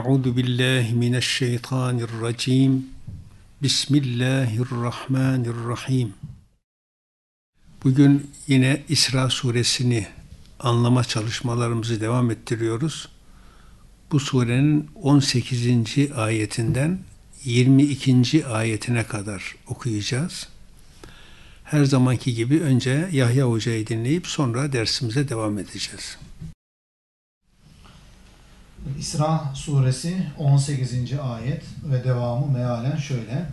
Euzu billahi mineşşeytanirracim. Bismillahirrahmanirrahim. Bugün yine İsra suresini anlama çalışmalarımızı devam ettiriyoruz. Bu surenin 18. ayetinden 22. ayetine kadar okuyacağız. Her zamanki gibi önce Yahya Hoca'yı dinleyip sonra dersimize devam edeceğiz. İsra suresi 18. ayet ve devamı mealen şöyle.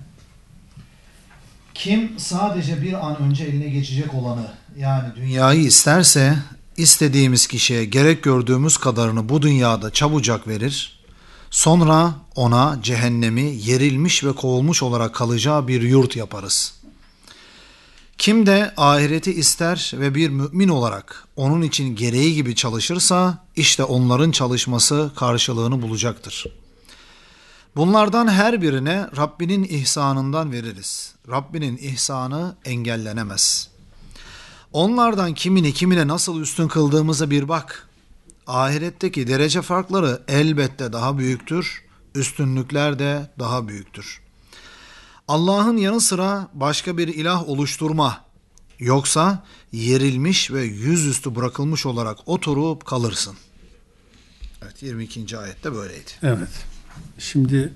Kim sadece bir an önce eline geçecek olanı, yani dünyayı isterse, istediğimiz kişiye gerek gördüğümüz kadarını bu dünyada çabucak verir, sonra ona cehennemi yerilmiş ve kovulmuş olarak kalacağı bir yurt yaparız. Kim de ahireti ister ve bir mümin olarak onun için gereği gibi çalışırsa, işte onların çalışması karşılığını bulacaktır. Bunlardan her birine Rabbinin ihsanından veririz. Rabbinin ihsanı engellenemez. Onlardan kimine nasıl üstün kıldığımıza bir bak. Ahiretteki derece farkları elbette daha büyüktür, üstünlükler de daha büyüktür. Allah'ın yanı sıra başka bir ilah oluşturma, yoksa yerilmiş ve yüzüstü bırakılmış olarak oturup kalırsın. Evet, 22. ayette böyleydi. Evet. Şimdi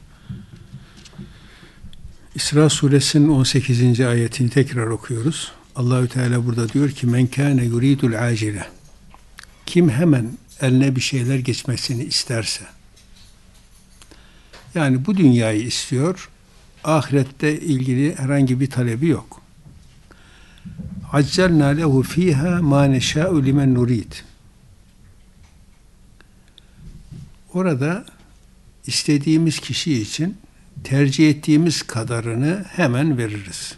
İsra suresinin 18. ayetini tekrar okuyoruz. Allahü Teala burada diyor ki: "Men kâne yuridul acile." Kim hemen eline bir şeyler geçmesini isterse, yani bu dünyayı istiyor, ahirette ilgili herhangi bir talebi yok. Accelna lehu fiha ma neşâ'u limen nurid. Orada istediğimiz kişi için tercih ettiğimiz kadarını hemen veririz.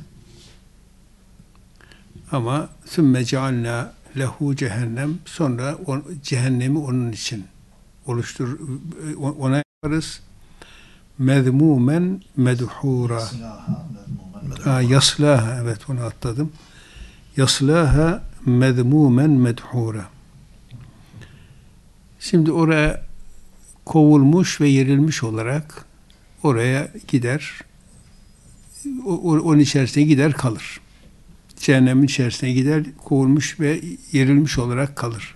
Ama sümme cealna lehu cehennem, sonra cehennemi onun için ona yaparız. Mezmumen medhura. Yaslaha, evet, onu atladım. Yaslaha mezmumen medhura. Şimdi oraya kovulmuş ve yerilmiş olarak oraya gider. Onun içerisine gider kalır. Cehennemin içerisine gider, kovulmuş ve yerilmiş olarak kalır.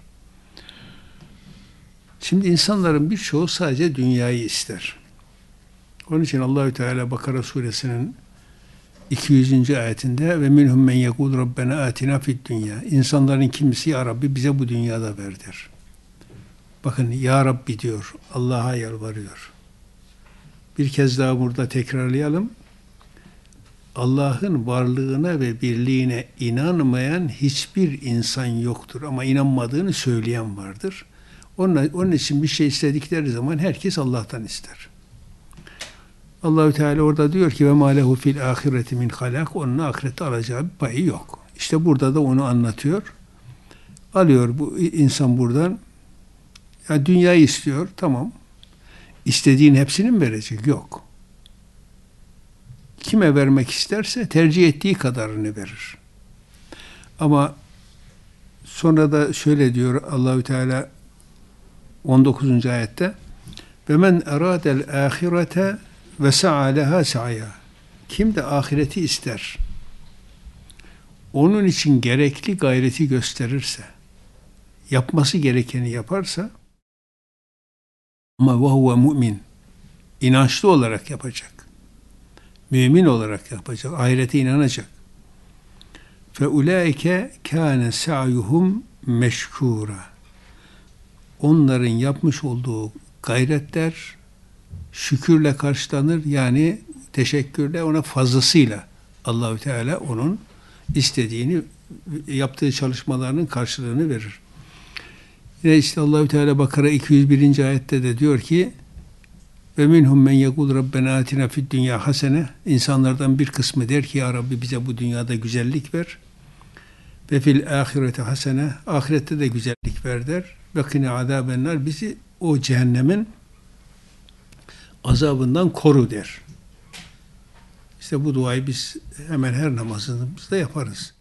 Şimdi insanların birçoğu sadece dünyayı ister. Onun için Allahü Teala Bakara suresinin 200. ayetinde ve minhum men yekul rabbena atina fid dünya. İnsanların kimisi ya Rabbi bize bu dünyada ver der. Bakın, ya Rabbi diyor, Allah'a yalvarıyor. Bir kez daha burada tekrarlayalım. Allah'ın varlığına ve birliğine inanmayan hiçbir insan yoktur. Ama inanmadığını söyleyen vardır. Onun için bir şey istedikleri zaman herkes Allah'tan ister. Allahü Teala orada diyor ki ve ma lehu fil ahireti min halak, onun ahirette alacağı bir payı yok. İşte burada da onu anlatıyor. Alıyor bu insan buradan. Ya dünyayı istiyor, tamam. İstediğin hepsini mi verecek? Yok. Kime vermek isterse tercih ettiği kadarını verir. Ama sonra da şöyle diyor Allahü Teala 19. ayette: "Ve men eradel ahirete ve sa'a leha sa'ya." Kim de ahireti ister, onun için gerekli gayreti gösterirse, yapması gerekeni yaparsa, ama ve huve mümin, inançlı olarak yapacak, mümin olarak yapacak, ahirete inanacak. Fe ulaike kâne sa'yuhum meşkûra. Onların yapmış olduğu gayretler şükürle karşılanır, yani teşekkürle, ona fazlasıyla Allahü Teala onun istediğini, yaptığı çalışmalarının karşılığını verir. Yine işte Allahü Teala Bakara 201. ayette de diyor ki ve minhum men yekul rabbena atina fid dünya hasene. İnsanlardan bir kısmı der ki ya Rabbi bize bu dünyada güzellik ver. Ve fil ahirete hasene, ahirette de güzellik ver der. Ve kine azabennar, bizi o cehennemin azabından koru der. İşte bu duayı biz hemen her namazımızda yaparız.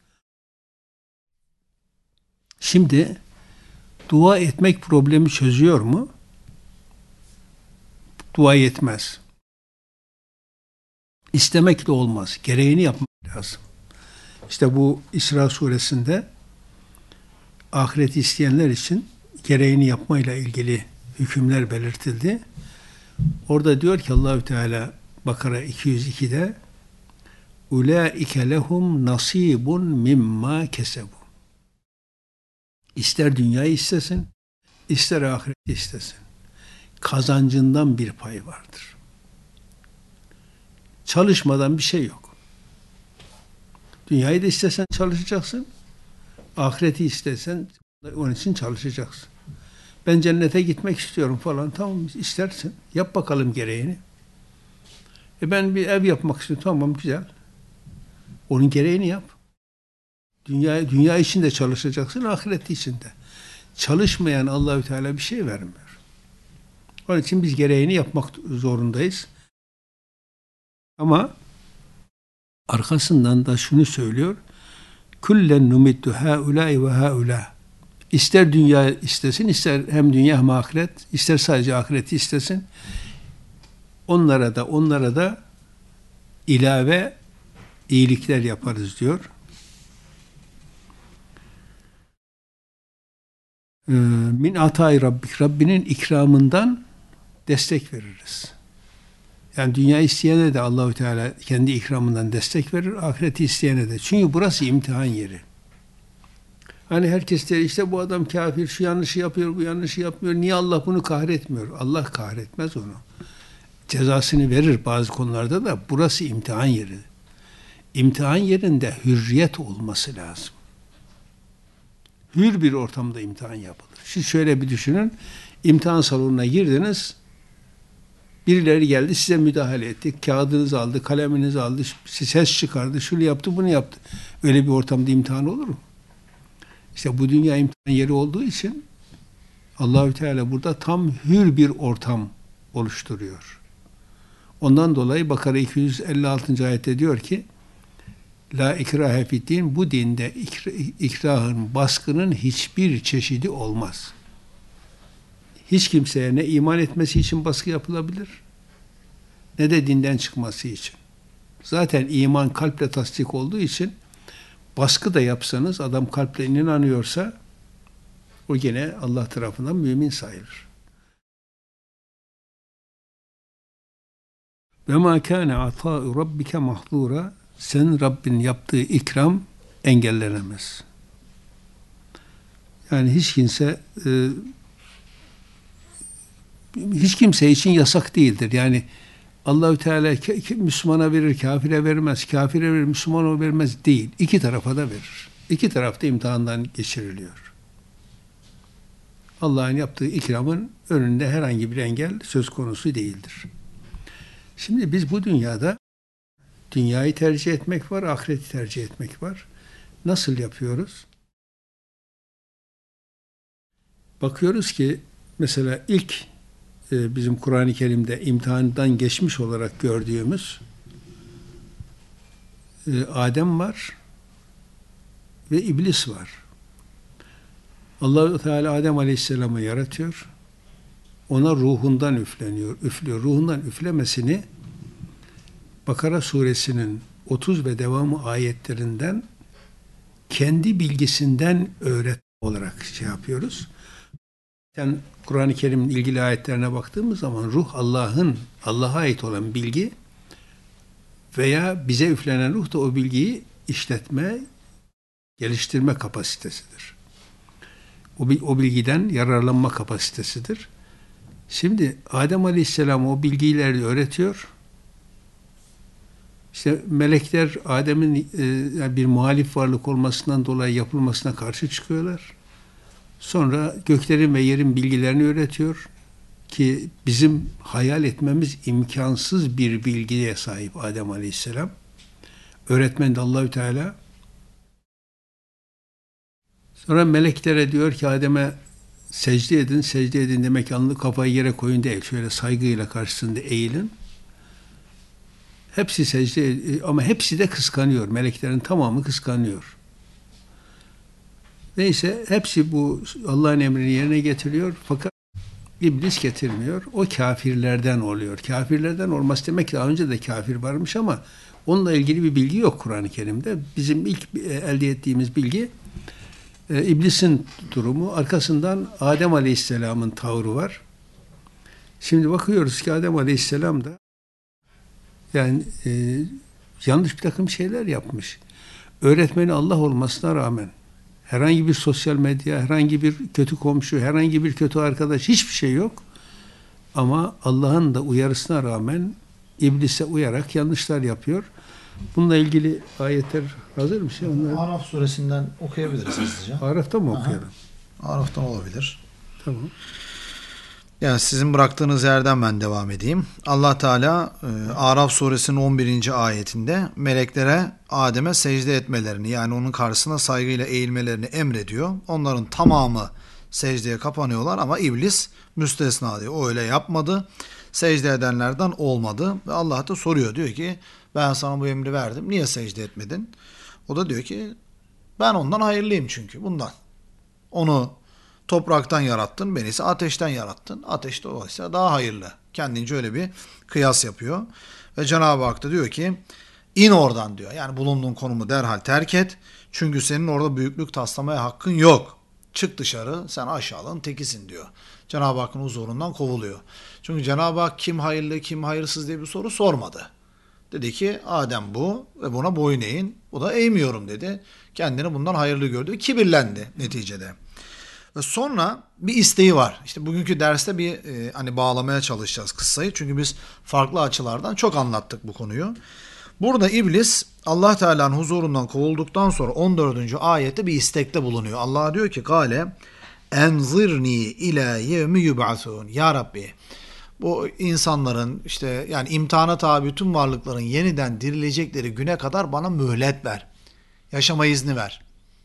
Şimdi dua etmek problemi çözüyor mu? Dua yetmez. İstemek de olmaz. Gereğini yapmak lazım. İşte bu İsra suresinde ahireti isteyenler için gereğini yapmayla ilgili hükümler belirtildi. Orada diyor ki Allahü Teala Bakara 202'de ulaike lehum nasibun mimma kesebu. İster dünyayı istesin, ister ahireti istesin. Kazancından bir pay vardır. Çalışmadan bir şey yok. Dünyayı da istesen çalışacaksın. Ahireti istesen onun için çalışacaksın. Ben cennete gitmek istiyorum falan. Tamam istersin. Yap bakalım gereğini. Ben bir ev yapmak istiyorum. Tamam güzel. Onun gereğini yap. Dünya için de çalışacaksın, ahiret için de. Çalışmayan Allahü Teala bir şey vermiyor. Onun için biz gereğini yapmak zorundayız. Ama arkasından da şunu söylüyor. Kullen numiddu haulâi ve haulâ. İster dünya istesin, ister hem dünya hem ahiret, ister sadece ahireti istesin. Onlara da ilave iyilikler yaparız diyor. Min atay rabbik. Rabbinin ikramından destek veririz. Yani dünya isteyene de Allahü Teala kendi ikramından destek verir, ahireti isteyene de. Çünkü burası imtihan yeri. Hani herkes der işte bu adam kafir, şu yanlışı yapıyor, bu yanlışı yapmıyor. Niye Allah bunu kahretmiyor? Allah kahretmez onu. Cezasını verir bazı konularda da burası imtihan yeri. İmtihan yerinde hürriyet olması lazım. Hür bir ortamda imtihan yapılır. Siz şöyle bir düşünün. İmtihan salonuna girdiniz. Birileri geldi size müdahale etti. Kağıdınızı aldı, kaleminizi aldı, ses çıkardı, şunu yaptı, bunu yaptı. Öyle bir ortamda imtihan olur mu? İşte bu dünya imtihan yeri olduğu için Allahü Teala burada tam hür bir ortam oluşturuyor. Ondan dolayı Bakara 256. ayette diyor ki La ikrahe fiddin, bu dinde ikrahın, baskının hiçbir çeşidi olmaz. Hiç kimseye ne iman etmesi için baskı yapılabilir, ne de dinden çıkması için. Zaten iman kalple tasdik olduğu için baskı da yapsanız adam kalple inanıyorsa o gene Allah tarafından mümin sayılır. Ve ma kana ata'u rabbike mahdura, sen Rabbin yaptığı ikram engellenemez. Yani hiç kimse için yasak değildir. Yani Allahü Teala Müslümana verir, kafire vermez, kafire verir, Müslümana vermez değil. İki tarafa da verir. İki tarafta imtihandan geçiriliyor. Allah'ın yaptığı ikramın önünde herhangi bir engel söz konusu değildir. Şimdi biz bu dünyada dünyayı tercih etmek var, ahireti tercih etmek var. Nasıl yapıyoruz? Bakıyoruz ki mesela ilk bizim Kur'an-ı Kerim'de imtihandan geçmiş olarak gördüğümüz Adem var ve iblis var. Allah-u Teala Adem Aleyhisselam'ı yaratıyor. Ona ruhundan üflüyor. Ruhundan üflemesini Bakara suresinin 30 ve devamı ayetlerinden kendi bilgisinden öğret olarak yapıyoruz. Yani Kur'an-ı Kerim'in ilgili ayetlerine baktığımız zaman ruh Allah'a ait olan bilgi veya bize üflenen ruh da o bilgiyi işletme, geliştirme kapasitesidir. O bilgiden yararlanma kapasitesidir. Şimdi Adem Aleyhisselam o bilgileri öğretiyor. İşte melekler Adem'in bir muhalif varlık olmasından dolayı yapılmasına karşı çıkıyorlar. Sonra göklerin ve yerin bilgilerini öğretiyor ki bizim hayal etmemiz imkansız bir bilgiye sahip Adem Aleyhisselam. Öğretmen de Allahü Teala. Sonra meleklere diyor ki Adem'e secde edin. Secde edin demek alnı kafayı yere koyun değil. Şöyle saygıyla karşısında eğilin. Hepsi secde ama hepsi de kıskanıyor. Meleklerin tamamı kıskanıyor. Neyse hepsi bu Allah'ın emrini yerine getiriyor. Fakat İblis getirmiyor. O kafirlerden oluyor. Kafirlerden olması demek ki daha önce de kafir varmış ama onunla ilgili bir bilgi yok Kur'an-ı Kerim'de. Bizim ilk elde ettiğimiz bilgi İblisin durumu. Arkasından Adem Aleyhisselam'ın tavrı var. Şimdi bakıyoruz ki Adem Aleyhisselam da yani yanlış bir takım şeyler yapmış. Öğretmeni Allah olmasına rağmen herhangi bir sosyal medya, herhangi bir kötü komşu, herhangi bir kötü arkadaş hiçbir şey yok. Ama Allah'ın da uyarısına rağmen iblise uyarak yanlışlar yapıyor. Bununla ilgili ayetler hazır mı? Araf suresinden okuyabiliriz hızlıca. Araf'ta mı okuyalım? Araf'tan olabilir. Tamam. Yani sizin bıraktığınız yerden ben devam edeyim. Allah Teala Araf suresinin 11. ayetinde meleklere Adem'e secde etmelerini, yani onun karşısına saygıyla eğilmelerini emrediyor. Onların tamamı secdeye kapanıyorlar ama iblis müstesna diyor. O öyle yapmadı. Secde edenlerden olmadı. Ve Allah da soruyor, diyor ki ben sana bu emri verdim. Niye secde etmedin? O da diyor ki ben ondan hayırlıyım çünkü bundan. Onu topraktan yarattın, beni ise ateşten yarattın. Ateş dolayısıyla daha hayırlı. Kendince öyle bir kıyas yapıyor. Ve Cenab-ı Hak da diyor ki in oradan diyor. Yani bulunduğun konumu derhal terk et. Çünkü senin orada büyüklük taslamaya hakkın yok. Çık dışarı, sen aşağılığın tekisin diyor. Cenab-ı Hakk'ın huzurundan kovuluyor. Çünkü Cenab-ı Hak kim hayırlı kim hayırsız diye bir soru sormadı. Dedi ki Adem bu ve buna boyun eğin. O da eğmiyorum dedi. Kendini bundan hayırlı gördü ve kibirlendi neticede. Ve sonra bir isteği var. İşte bugünkü derste bir hani bağlamaya çalışacağız kıssayı. Çünkü biz farklı açılardan çok anlattık bu konuyu. Burada iblis Allah Teala'nın huzurundan kovulduktan sonra 14. ayette bir istekte bulunuyor. Allah diyor ki Kale enzirni ila yevmi yub'asun. Ya Rabbi, bu insanların işte yani imtihana tabi tüm varlıkların yeniden dirilecekleri güne kadar bana mühlet ver. Yaşama izni ver.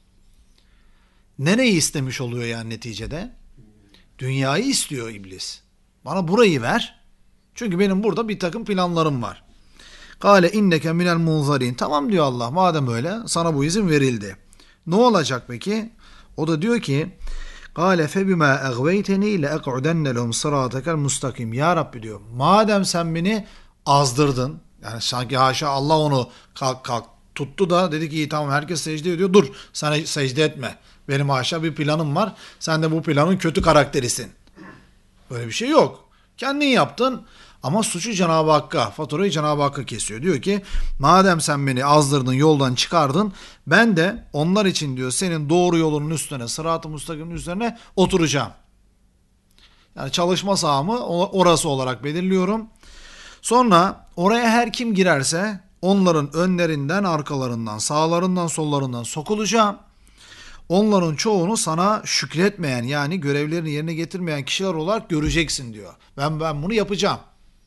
Nereyi istemiş oluyor yani neticede? Dünyayı istiyor iblis. Bana burayı ver. Çünkü benim burada bir takım planlarım var. Kale inneke minel munzarin. Tamam diyor Allah, madem öyle sana bu izin verildi. Ne olacak peki? O da diyor ki Kale febima egveyteni le ek'udenne lehum sıratekel mustakim. Ya Rabbi diyor, madem sen beni azdırdın, yani sanki haşa Allah onu kalk tuttu da dedi ki iyi tamam herkes secde ediyor, dur sen secde etme. Benim haşa bir planım var, sen de bu planın kötü karakterisin. Böyle bir şey yok. Kendin yaptın ama suçu Cenab-ı Hakk'a, faturayı Cenab-ı Hakk'a kesiyor. Diyor ki madem sen beni azdırdın, yoldan çıkardın, ben de onlar için diyor senin doğru yolunun üstüne, sırat-ı müstakimin üzerine oturacağım. Yani çalışma sahamı orası olarak belirliyorum. Sonra oraya her kim girerse onların önlerinden, arkalarından, sağlarından, sollarından sokulacağım. Onların çoğunu sana şükretmeyen, yani görevlerini yerine getirmeyen kişiler olarak göreceksin diyor. Ben bunu yapacağım.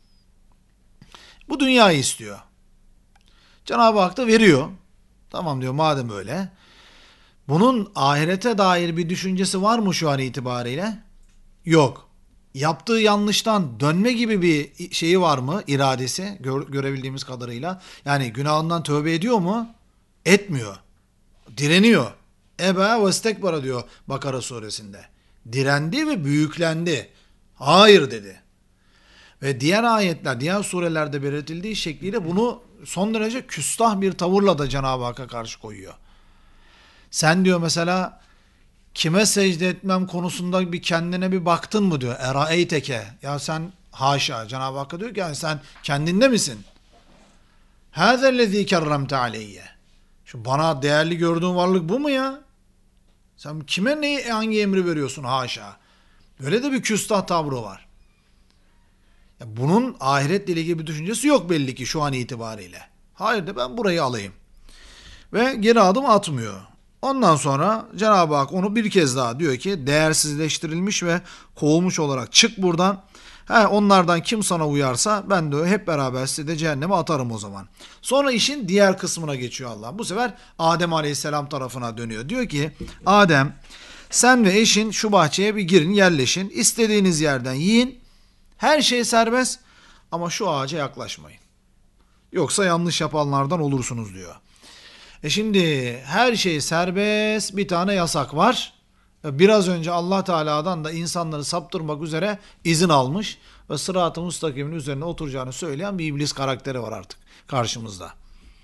Bu dünyayı istiyor. Cenab-ı Hak da veriyor. Tamam diyor madem öyle. Bunun ahirete dair bir düşüncesi var mı şu an itibariyle? Yok. Yaptığı yanlıştan dönme gibi bir şeyi var mı, iradesi görebildiğimiz kadarıyla? Yani günahından tövbe ediyor mu? Etmiyor. Direniyor. Ebe ve istekbara diyor Bakara suresinde. Direndi ve büyüklendi. Hayır dedi. Ve diğer ayetler, diğer surelerde belirtildiği şekliyle bunu son derece küstah bir tavırla da Cenab-ı Hakk'a karşı koyuyor. Sen diyor mesela kime secde etmem konusunda bir kendine bir baktın mı diyor. Eraeyteke. Ya sen haşa. Cenab-ı Hakk'a diyor ki yani sen kendinde misin? Hâzellezî kerremte aleyye. Şu bana değerli gördüğün varlık bu mu ya? Sen kime hangi emri veriyorsun haşa? Böyle de bir küstah tavrı var. Ya bunun ahiretle ilgili bir düşüncesi yok belli ki şu an itibariyle. Hayır de ben burayı alayım. Ve geri adım atmıyor. Ondan sonra Cenab-ı Hak onu bir kez daha diyor ki değersizleştirilmiş ve kovulmuş olarak çık buradan. Onlardan kim sana uyarsa ben de hep beraber sizi de cehenneme atarım o zaman. Sonra işin diğer kısmına geçiyor Allah. Bu sefer Adem Aleyhisselam tarafına dönüyor. Diyor ki Adem sen ve eşin şu bahçeye bir girin, yerleşin. İstediğiniz yerden yiyin. Her şey serbest ama şu ağaca yaklaşmayın. Yoksa yanlış yapanlardan olursunuz diyor. Şimdi her şey serbest, bir tane yasak var. Biraz önce Allah Teala'dan da insanları saptırmak üzere izin almış ve sırat-ı müstakimin üzerine oturacağını söyleyen bir iblis karakteri var artık karşımızda.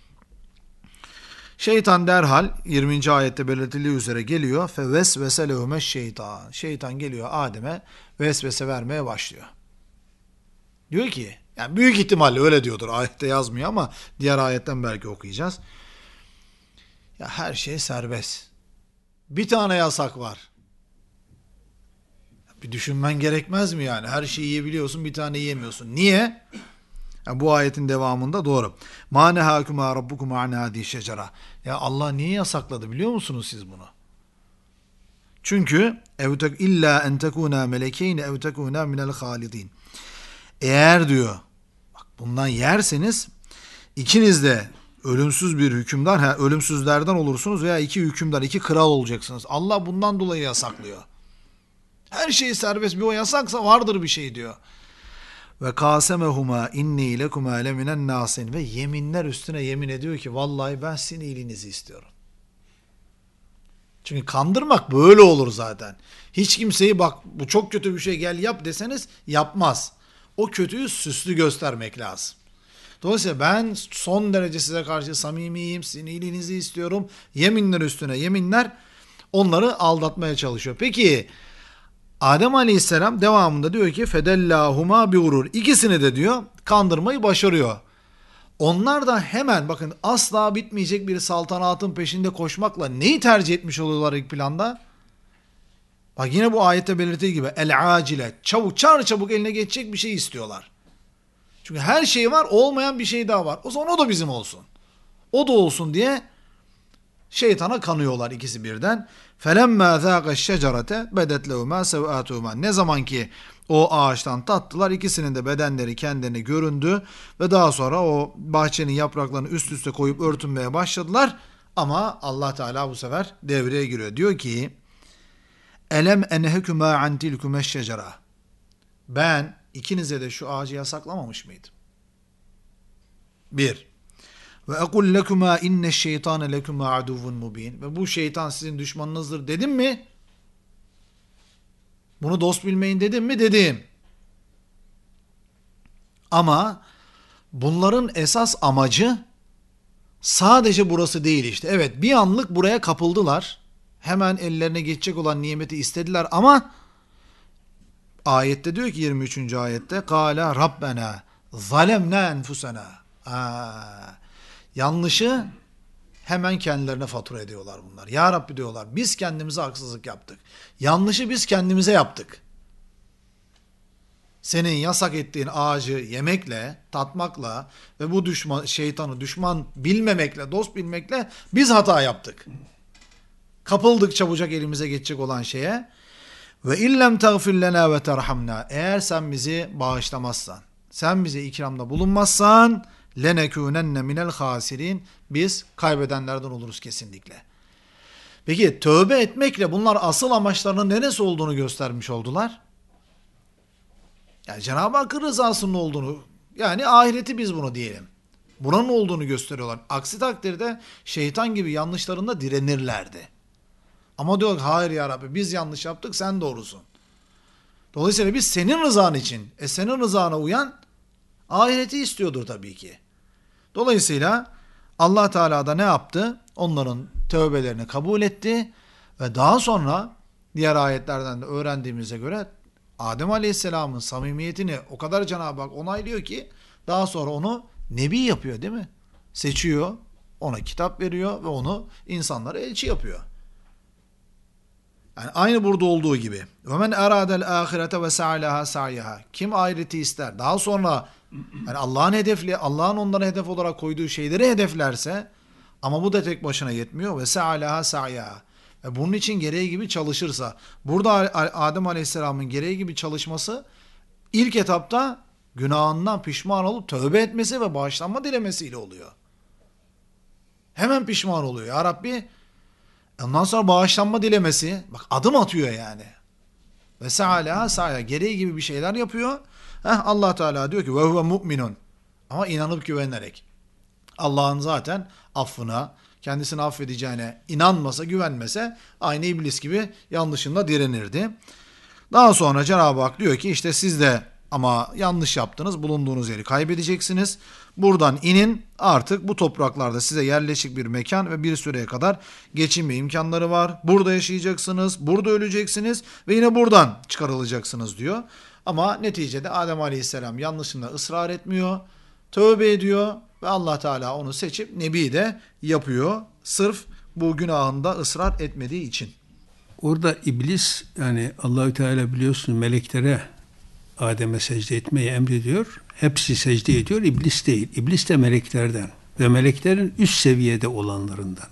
Şeytan derhal 20. ayette belirtildiği üzere geliyor. Fevesvese lehume şeytan. Şeytan geliyor Adem'e vesvese vermeye başlıyor. Diyor ki, yani büyük ihtimalle öyle diyordur. Ayette yazmıyor ama diğer ayetten belki okuyacağız. Ya her şey serbest. Bir tane yasak var. Bir düşünmen gerekmez mi yani? Her şeyi yiyebiliyorsun, bir tane yiyemiyorsun. Niye? Yani bu ayetin devamında doğru. Ma nehâkuma rabbukuma an hâdî şecera. Ya Allah niye yasakladı biliyor musunuz siz bunu? Çünkü illa en tekûnâ melekeyni ev tekûnâ minel hâlidîn. Eğer diyor, bak bundan yerseniz ikiniz de ölümsüz bir hükümdar, ölümsüzlerden olursunuz veya iki hükümdar, iki kral olacaksınız. Allah bundan dolayı yasaklıyor. Her şey serbest, bir o yasaksa vardır bir şey diyor. Ve kasemehuma inni lekuma leminen nasin, ve yeminler üstüne yemin ediyor ki vallahi ben sizin iyiliğinizi istiyorum. Çünkü kandırmak böyle olur zaten. Hiç kimseyi bak bu çok kötü bir şey gel yap deseniz yapmaz. O kötüyü süslü göstermek lazım. Dolayısıyla ben son derece size karşı samimiyim, sizin iyiliğinizi istiyorum. Yeminler üstüne yeminler onları aldatmaya çalışıyor. Peki Adem Aleyhisselam devamında diyor ki fedellahuma bi gurur. İkisini de diyor kandırmayı başarıyor. Onlar da hemen bakın asla bitmeyecek bir saltanatın peşinde koşmakla neyi tercih etmiş oluyorlar ilk planda? Bak yine bu ayette belirttiği gibi el acile, çabuk çabuk eline geçecek bir şey istiyorlar. Çünkü her şey var, olmayan bir şey daha var. O zaman o da bizim olsun. O da olsun diye şeytana kanıyorlar ikisi birden. فَلَمَّا ذَاقَ الشَّجَرَةَ بَدَتْ لَهُمَا سَوْآتُهُمَا. Ne zaman ki o ağaçtan tattılar, ikisinin de bedenleri kendilerine göründü ve daha sonra o bahçenin yapraklarını üst üste koyup örtünmeye başladılar. Ama Allah Teala bu sefer devreye giriyor. Diyor ki elem enhekuma an tilkuma şecera. Ben ikinize de şu ağacı yasaklamamış mıydım? Bir. Ve ekul lekuma inne şeytane lekuma aduvun mubin. Ve bu şeytan sizin düşmanınızdır dedim mi? Bunu dost bilmeyin dedim mi? Dedim. Ama bunların esas amacı sadece burası değil işte. Evet, bir anlık buraya kapıldılar. Hemen ellerine geçecek olan nimeti istediler ama ayette diyor ki 23. ayette Kâle Rabbena zalemna enfusena. Yanlışı hemen kendilerine fatura ediyorlar bunlar. Ya Rabbi diyorlar biz kendimize haksızlık yaptık. Yanlışı biz kendimize yaptık. Senin yasak ettiğin ağacı yemekle, tatmakla ve bu şeytanı düşman bilmemekle, dost bilmekle biz hata yaptık. Kapıldık çabucak elimize geçecek olan şeye. Ve illem tagfir lena ve terhamna. Eğer sen bizi bağışlamazsan, sen bize ikramda bulunmazsan lenekûnenne minel hasirin. Biz kaybedenlerden oluruz kesinlikle. Peki tövbe etmekle bunlar asıl amaçlarının neresi olduğunu göstermiş oldular. Yani Cenab-ı Hakk'ın rızasının olduğunu, yani ahireti biz bunu diyelim. Buranın olduğunu gösteriyorlar. Aksi takdirde şeytan gibi yanlışlarında direnirlerdi. Ama diyor hayır ya Rabbi biz yanlış yaptık sen doğrusun. Dolayısıyla biz senin rızan için, senin rızana uyan ahireti istiyordur tabii ki. Dolayısıyla Allah Teala da ne yaptı? Onların tövbelerini kabul etti ve daha sonra diğer ayetlerden de öğrendiğimize göre Adem Aleyhisselam'ın samimiyetini o kadar Cenab-ı Hak onaylıyor ki daha sonra onu nebi yapıyor değil mi? Seçiyor, ona kitap veriyor ve onu insanlara elçi yapıyor. Yani aynı burada olduğu gibi. وَمَنْ اَرَادَ الْآخِرَةَ وَسَعَلَهَا سَعْيَهَا. Kim ahireti ister, daha sonra yani Allah'ın onlara hedef olarak koyduğu şeyleri hedeflerse ama bu da tek başına yetmiyor. وَسَعَلَهَا سَعْيَهَا. Ve bunun için gereği gibi çalışırsa. Burada Adem Aleyhisselam'ın gereği gibi çalışması ilk etapta günahından pişman olup tövbe etmesi ve bağışlanma dilemesiyle oluyor. Hemen pişman oluyor. Ya Rabbi, ondan sonra bağışlanma dilemesi, bak adım atıyor yani. Ve sa'ya gereği gibi bir şeyler yapıyor. Allah Teala diyor ki ve huve mu'minun. Ama inanıp güvenerek. Allah'ın zaten affına, kendisini affedeceğine inanmasa, güvenmese aynı iblis gibi yanlışında direnirdi. Daha sonra Cenab-ı Hak diyor ki işte siz de ama yanlış yaptınız, bulunduğunuz yeri kaybedeceksiniz. Buradan inin, artık bu topraklarda size yerleşik bir mekan ve bir süreye kadar geçinme imkanları var. Burada yaşayacaksınız, burada öleceksiniz ve yine buradan çıkarılacaksınız diyor. Ama neticede Adem Aleyhisselam yanlışında ısrar etmiyor, tövbe ediyor ve Allah Teala onu seçip nebi de yapıyor. Sırf bu günahında ısrar etmediği için. Orada iblis, yani Allahü Teala biliyorsun meleklere Adem'e secde etmeyi emrediyor. Hepsi secde ediyor, iblis değil. İblis de meleklerden ve meleklerin üst seviyede olanlarından.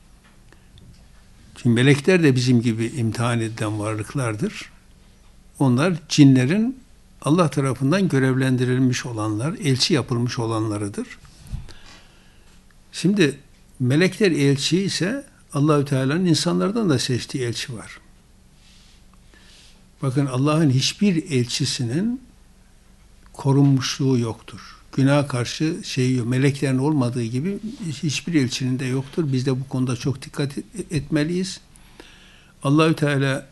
Çünkü melekler de bizim gibi imtihan edilen varlıklardır. Onlar cinlerin Allah tarafından görevlendirilmiş olanlar, elçi yapılmış olanlarıdır. Şimdi melekler elçi ise Allahü Teala'nın insanlardan da seçtiği elçi var. Bakın Allah'ın hiçbir elçisinin korunmuşluğu yoktur. Günaha karşı şey yok. Meleklerin olmadığı gibi hiçbir elçinin de yoktur. Biz de bu konuda çok dikkat etmeliyiz. Allahü Teala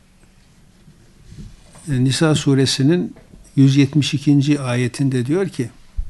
Nisa suresinin 172. ayetinde diyor ki,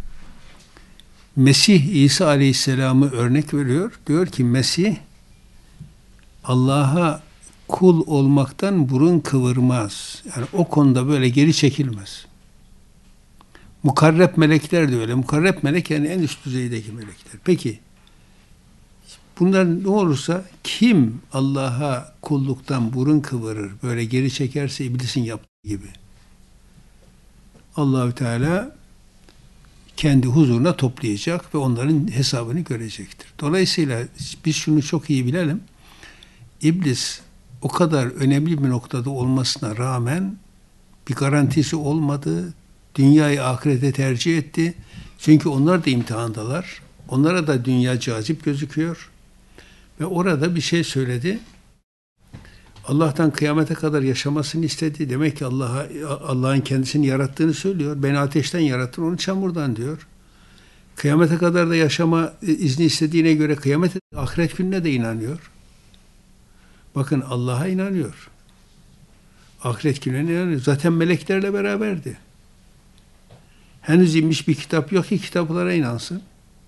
Mesih İsa Aleyhisselam'ı örnek veriyor. Diyor ki Mesih Allah'a kul olmaktan burun kıvırmaz. Yani o konuda böyle geri çekilmez. Mukarreb melekler de öyle. Mukarreb melek yani en üst düzeydeki melekler. Peki bunlar ne olursa kim Allah'a kulluktan burun kıvırır, böyle geri çekerse iblisin yaptığı gibi, Allahü Teala kendi huzuruna toplayacak ve onların hesabını görecektir. Dolayısıyla biz şunu çok iyi bilelim. İblis o kadar önemli bir noktada olmasına rağmen bir garantisi olmadı. Dünyayı ahirete tercih etti. Çünkü onlar da imtihandalar. Onlara da dünya cazip gözüküyor. Ve orada bir şey söyledi. Allah'tan kıyamete kadar yaşamasını istedi. Demek ki Allah'ın kendisini yarattığını söylüyor. Beni ateşten yarattın, onu çamurdan diyor. Kıyamete kadar da yaşama izni istediğine göre kıyamete, ahiret gününe de inanıyor. Bakın Allah'a inanıyor. Ahiret gününe inanıyor. Zaten meleklerle beraberdi. Henüz inmiş bir kitap yok ki kitaplara inansın.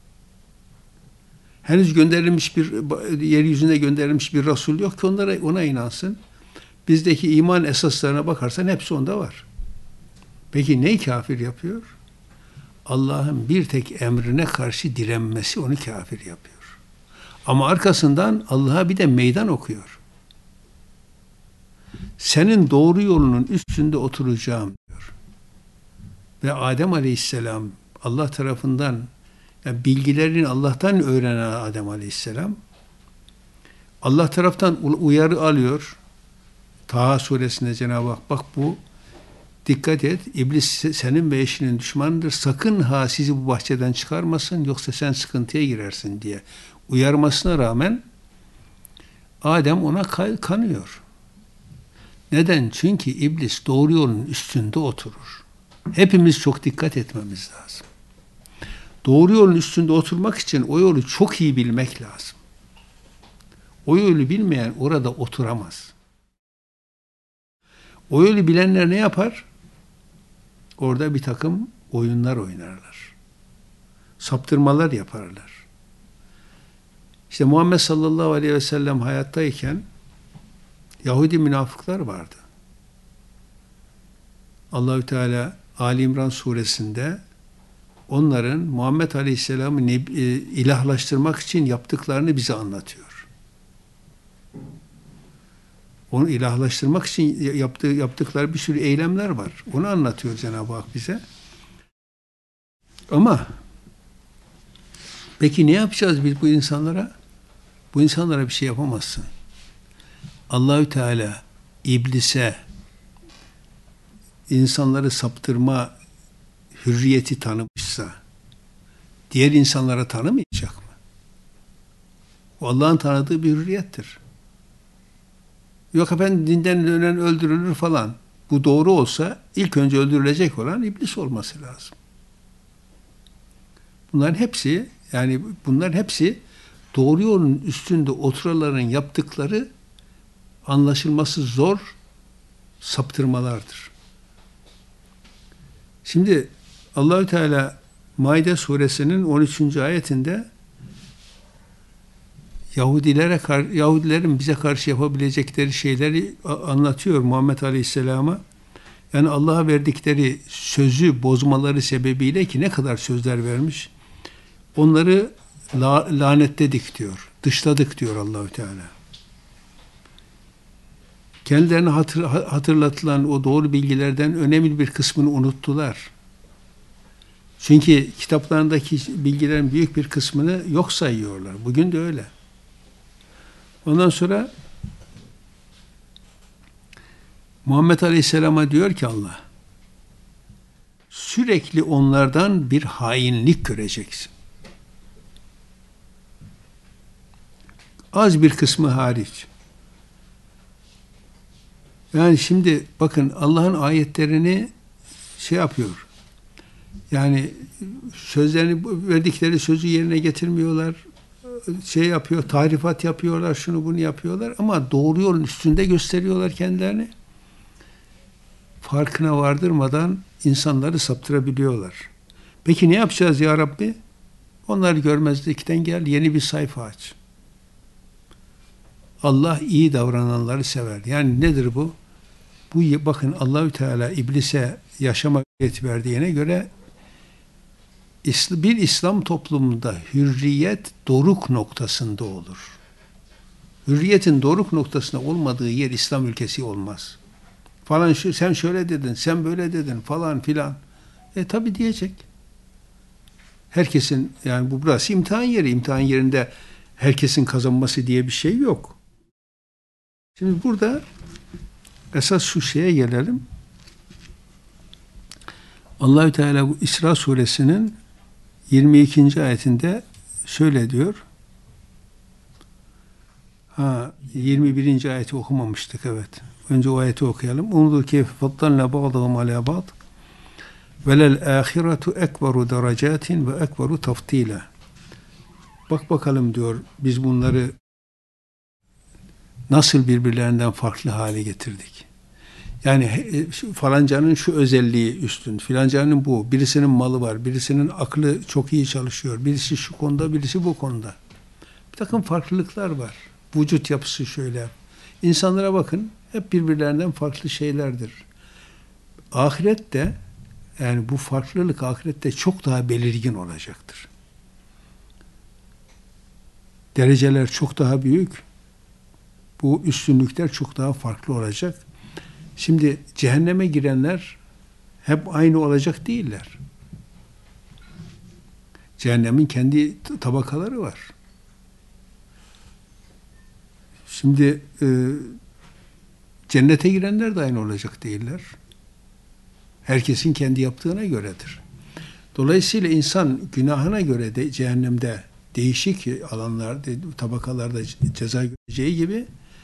Henüz gönderilmiş yeryüzüne gönderilmiş bir Resul yok ki ona inansın. Bizdeki iman esaslarına bakarsan hepsi onda var. Peki neyi kafir yapıyor? Allah'ın bir tek emrine karşı direnmesi onu kafir yapıyor. Ama arkasından Allah'a bir de meydan okuyor. Senin doğru yolunun üstünde oturacağım diyor. Ve Adem Aleyhisselam Allah tarafından, yani bilgilerini Allah'tan öğrenen Adem Aleyhisselam Allah taraftan uyarı alıyor. Taha suresinde Cenab-ı Hak bak bu dikkat et, iblis senin ve eşinin düşmanıdır. Sakın ha sizi bu bahçeden çıkarmasın yoksa sen sıkıntıya girersin diye uyarmasına rağmen Adem ona kanıyor. Neden? Çünkü iblis doğru yolun üstünde oturur. Hepimiz çok dikkat etmemiz lazım. Doğru yolun üstünde oturmak için o yolu çok iyi bilmek lazım. O yolu bilmeyen orada oturamaz. O yolu bilenler ne yapar? Orada bir takım oyunlar oynarlar. Saptırmalar yaparlar. İşte Muhammed sallallahu aleyhi ve sellem hayattayken Yahudi münafıklar vardı. Allahü Teala Ali İmran suresinde onların Muhammed Aleyhisselam'ı ilahlaştırmak için yaptıklarını bize anlatıyor. Onu ilahlaştırmak için yaptıkları bir sürü eylemler var. Onu anlatıyor Cenab-ı Hak bize. Ama peki ne yapacağız biz bu insanlara? Bu insanlara bir şey yapamazsın. Allahü Teala iblise insanları saptırma hürriyeti tanımışsa diğer insanlara tanımayacak mı? O Allah'ın tanıdığı bir hürriyettir. Yok efendim dinden dönen öldürülür falan. Bu doğru olsa ilk önce öldürülecek olan iblis olması lazım. Bunların hepsi doğru yolun üstünde oturanların yaptıkları anlaşılması zor saptırmalardır. Şimdi Allahü Teala Maide suresinin 13. ayetinde Yahudilerin bize karşı yapabilecekleri şeyleri anlatıyor Muhammed Aleyhisselam'a. Yani Allah'a verdikleri sözü bozmaları sebebiyle, ki ne kadar sözler vermiş, onları lanetledik diyor, dışladık diyor Allahü Teala. Kendilerine hatırlatılan o doğru bilgilerden önemli bir kısmını unuttular. Çünkü kitaplarındaki bilgilerin büyük bir kısmını yok sayıyorlar. Bugün de öyle. Ondan sonra Muhammed Aleyhisselam'a diyor ki Allah, sürekli onlardan bir hainlik göreceksin. Az bir kısmı hariç. Yani şimdi bakın, Allah'ın ayetlerini şey yapıyor. Yani sözlerini, verdikleri sözü yerine getirmiyorlar. Şey yapıyor, tarifat yapıyorlar, şunu bunu yapıyorlar ama doğru yolun üstünde gösteriyorlar kendilerini. Farkına vardırmadan insanları saptırabiliyorlar. Peki ne yapacağız ya Rabbi? Onları görmezlikten gel, yeni bir sayfa aç. Allah iyi davrananları sever. Yani nedir bu? Bu, bakın, Allahü Teala iblise yaşama hürriyet verdiğine göre bir İslam toplumunda hürriyet doruk noktasında olur. Hürriyetin doruk noktasında olmadığı yer İslam ülkesi olmaz. Falan sen şöyle dedin, sen böyle dedin falan filan. Tabi diyecek. Herkesin, yani burası imtihan yeri. İmtihan yerinde herkesin kazanması diye bir şey yok. Şimdi burada esas şu şeye gelelim. Allahü Teala bu İsra suresinin 22. ayetinde şöyle diyor. 21. ayeti okumamıştık, evet. Önce o ayeti okuyalım. Unzur keyfe faddalna ba'dahum ala ba'd velel ahiretu ekberu derecatin ve ekberu taftila. Bak bakalım diyor, biz bunları nasıl birbirlerinden farklı hale getirdik. Yani falancanın şu özelliği üstün, filancanın bu, birisinin malı var, birisinin aklı çok iyi çalışıyor, birisi şu konuda, birisi bu konuda. Bir takım farklılıklar var. Vücut yapısı şöyle. İnsanlara bakın, hep birbirlerinden farklı şeylerdir. Ahirette, yani bu farklılık ahirette çok daha belirgin olacaktır. Dereceler çok daha büyük, bu üstünlükler çok daha farklı olacak. Şimdi cehenneme girenler hep aynı olacak değiller. Cehennemin kendi tabakaları var. Şimdi cennete girenler de aynı olacak değiller. Herkesin kendi yaptığına göredir. Dolayısıyla insan günahına göre de cehennemde değişik alanlarda, tabakalarda ceza göreceği gibi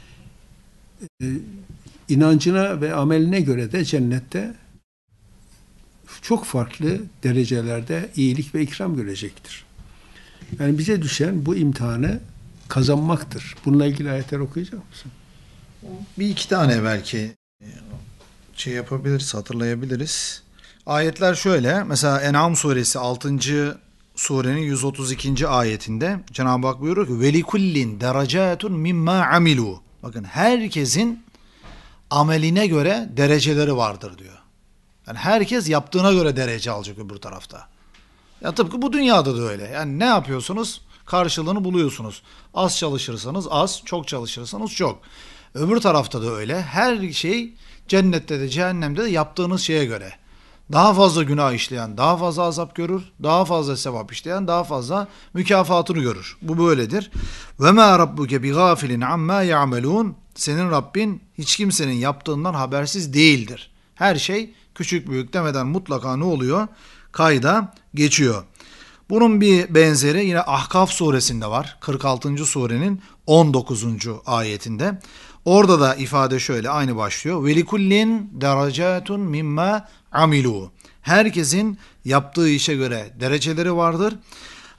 inancına ve ameline göre de cennette çok farklı derecelerde iyilik ve ikram görecektir. Yani bize düşen bu imtihanı kazanmaktır. Bununla ilgili ayetler okuyacak mısın? Bir iki tane belki şey yapabiliriz, hatırlayabiliriz. Ayetler şöyle. Mesela En'am suresi 6. surenin 132. ayetinde Cenab-ı Hak buyuruyor ki velikullin derecatun mimma amilu. Bakın, herkesin ameline göre dereceleri vardır diyor. Yani herkes yaptığına göre derece alacak öbür tarafta. Ya tıpkı bu dünyada da öyle. Yani ne yapıyorsunuz? Karşılığını buluyorsunuz. Az çalışırsanız az, çok çalışırsanız çok. Öbür tarafta da öyle. Her şey cennette de cehennemde de yaptığınız şeye göre. Daha fazla günah işleyen daha fazla azap görür. Daha fazla sevap işleyen daha fazla mükafatını görür. Bu böyledir. Ve ma rabbuke bi gafilin amma ya'melun. Senin Rabbin hiç kimsenin yaptığından habersiz değildir. Her şey küçük büyük demeden mutlaka ne oluyor? Kayda geçiyor. Bunun bir benzeri yine Ahkaf suresinde var. 46. surenin 19. ayetinde. Orada da ifade şöyle aynı başlıyor. Velikullin derecatun mimma amilu. Herkesin yaptığı işe göre dereceleri vardır.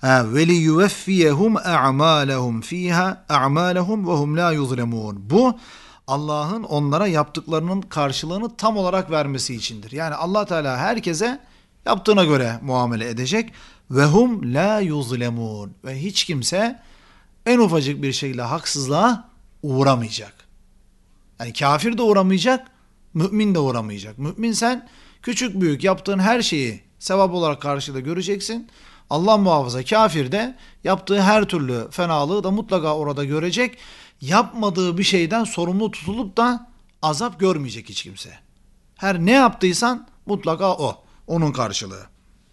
Ve li yuveffiyehum a'malehum fiha a'malehum ve hum la yuzlemun. Bu Allah'ın onlara yaptıklarının karşılığını tam olarak vermesi içindir. Yani Allah Teala herkese yaptığına göre muamele edecek. Ve hum la yuzlemun. Ve hiç kimse en ufacık bir şekilde haksızlığa uğramayacak. Yani kafir de uğramayacak, mümin de uğramayacak. Mümin sen küçük büyük yaptığın her şeyi sevap olarak karşıda göreceksin. Allah muhafaza kafir de yaptığı her türlü fenalığı da mutlaka orada görecek. Yapmadığı bir şeyden sorumlu tutulup da azap görmeyecek hiç kimse. Her ne yaptıysan mutlaka o. Onun karşılığı.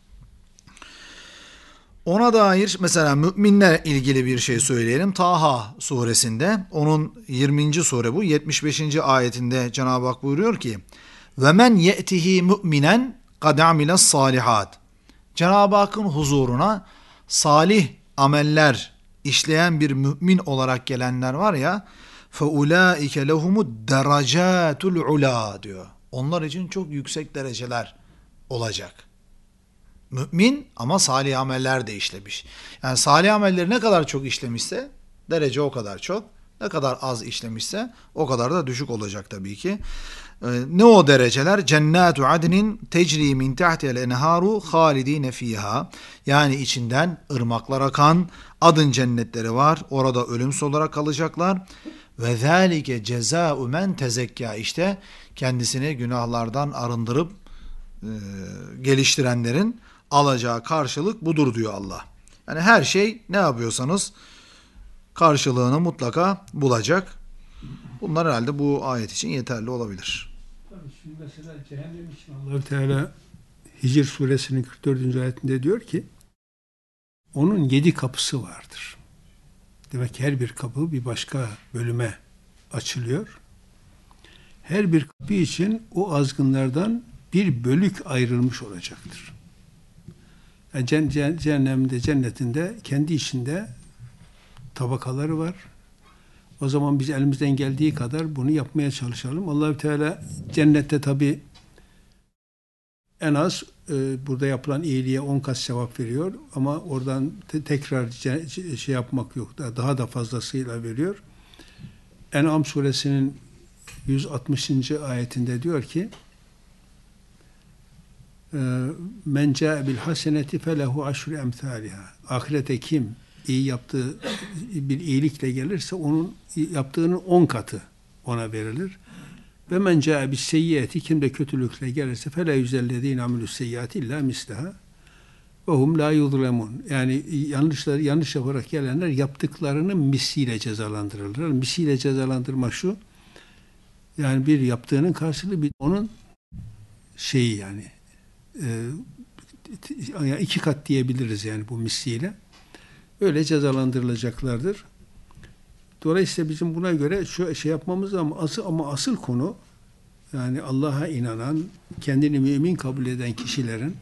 Ona dair mesela müminle ilgili bir şey söyleyelim. Taha suresinde, onun 20. sure bu, 75. ayetinde Cenab-ı Hak buyuruyor ki: "Ve men ye'tihi mu'minen kad amiles salihat." Cenab-ı Hakk'ın huzuruna salih ameller işleyen bir mümin olarak gelenler var ya, فَاُولَٰئِكَ لَهُمُ الدَّرَجَاتُ الْعُلَى diyor. Onlar için çok yüksek dereceler olacak. Mümin ama salih ameller de işlemiş. Yani salih amelleri ne kadar çok işlemişse derece o kadar çok. Ne kadar az işlemişse o kadar da düşük olacak tabii ki. Ne o dereceler? Cennatu adnin tecri min tahtiha'l enharu halidine fiha. Yani içinden ırmaklar akan adın cennetleri var. Orada ölümsüz olarak kalacaklar. Ve zalike cezâ'u men tezekka. İşte kendisini günahlardan arındırıp geliştirenlerin alacağı karşılık budur diyor Allah. Yani her şey ne yapıyorsanız karşılığını mutlaka bulacak. Bunlar herhalde bu ayet için yeterli olabilir. Tabii şimdi mesela cehennem için Allah-u Teala Hicr suresinin 44. ayetinde diyor ki onun 7 kapısı vardır. Demek ki her bir kapı bir başka bölüme açılıyor. Her bir kapı için o azgınlardan bir bölük ayrılmış olacaktır. Yani cehennemde, cennetinde kendi içinde tabakaları var. O zaman biz elimizden geldiği kadar bunu yapmaya çalışalım. Allah-u Teala cennette tabi en az burada yapılan iyiliğe 10 kat sevap veriyor. Ama oradan tekrar şey yapmak yok. Daha da fazlasıyla veriyor. En'am suresinin 160. ayetinde diyor ki men câe bil haseneti felehu aşru emthâliha. Ahirete kim iyi yaptığı bir iyilikle gelirse onun yaptığının 10 katı ona verilir. Ve men câe bis seyyiyeti, kim de kötülükle gelirse fele yüzellezîne amilus seyyiyati illa mislaha ve hum la yuzlemun. Yani yanlış yaparak gelenler yaptıklarının misliyle cezalandırılırlar. Misliyle cezalandırma şu: yani bir yaptığının karşılığı bir onun şeyi yani 2 kat diyebiliriz yani bu misliyle. Öyle cezalandırılacaklardır. Dolayısıyla bizim buna göre şu şey yapmamız ama asıl konu yani Allah'a inanan, kendini mümin kabul eden kişilerin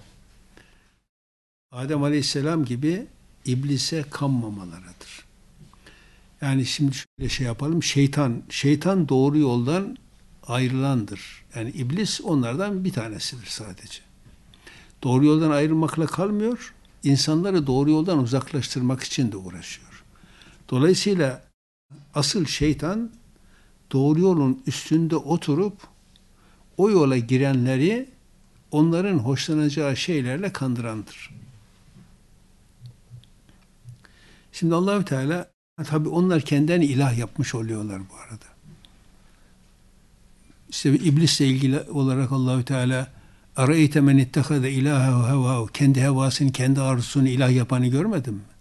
Adem Aleyhisselam gibi iblise kanmamalarıdır. Yani şimdi şöyle şey yapalım. Şeytan doğru yoldan ayrılandır. Yani iblis onlardan bir tanesidir sadece. Doğru yoldan ayrılmakla kalmıyor, insanları doğru yoldan uzaklaştırmak için de uğraşıyor. Dolayısıyla asıl şeytan doğru yolun üstünde oturup o yola girenleri onların hoşlanacağı şeylerle kandırandır. Şimdi Allahü Teala tabii onlar kendilerini ilah yapmış oluyorlar bu arada. İşte iblisle ilgili olarak Allahü Teala "Arayte men ittehade ilahehu hevahu." Kendi hevasını, kendi arzusunu ilah yapanı görmedin mi?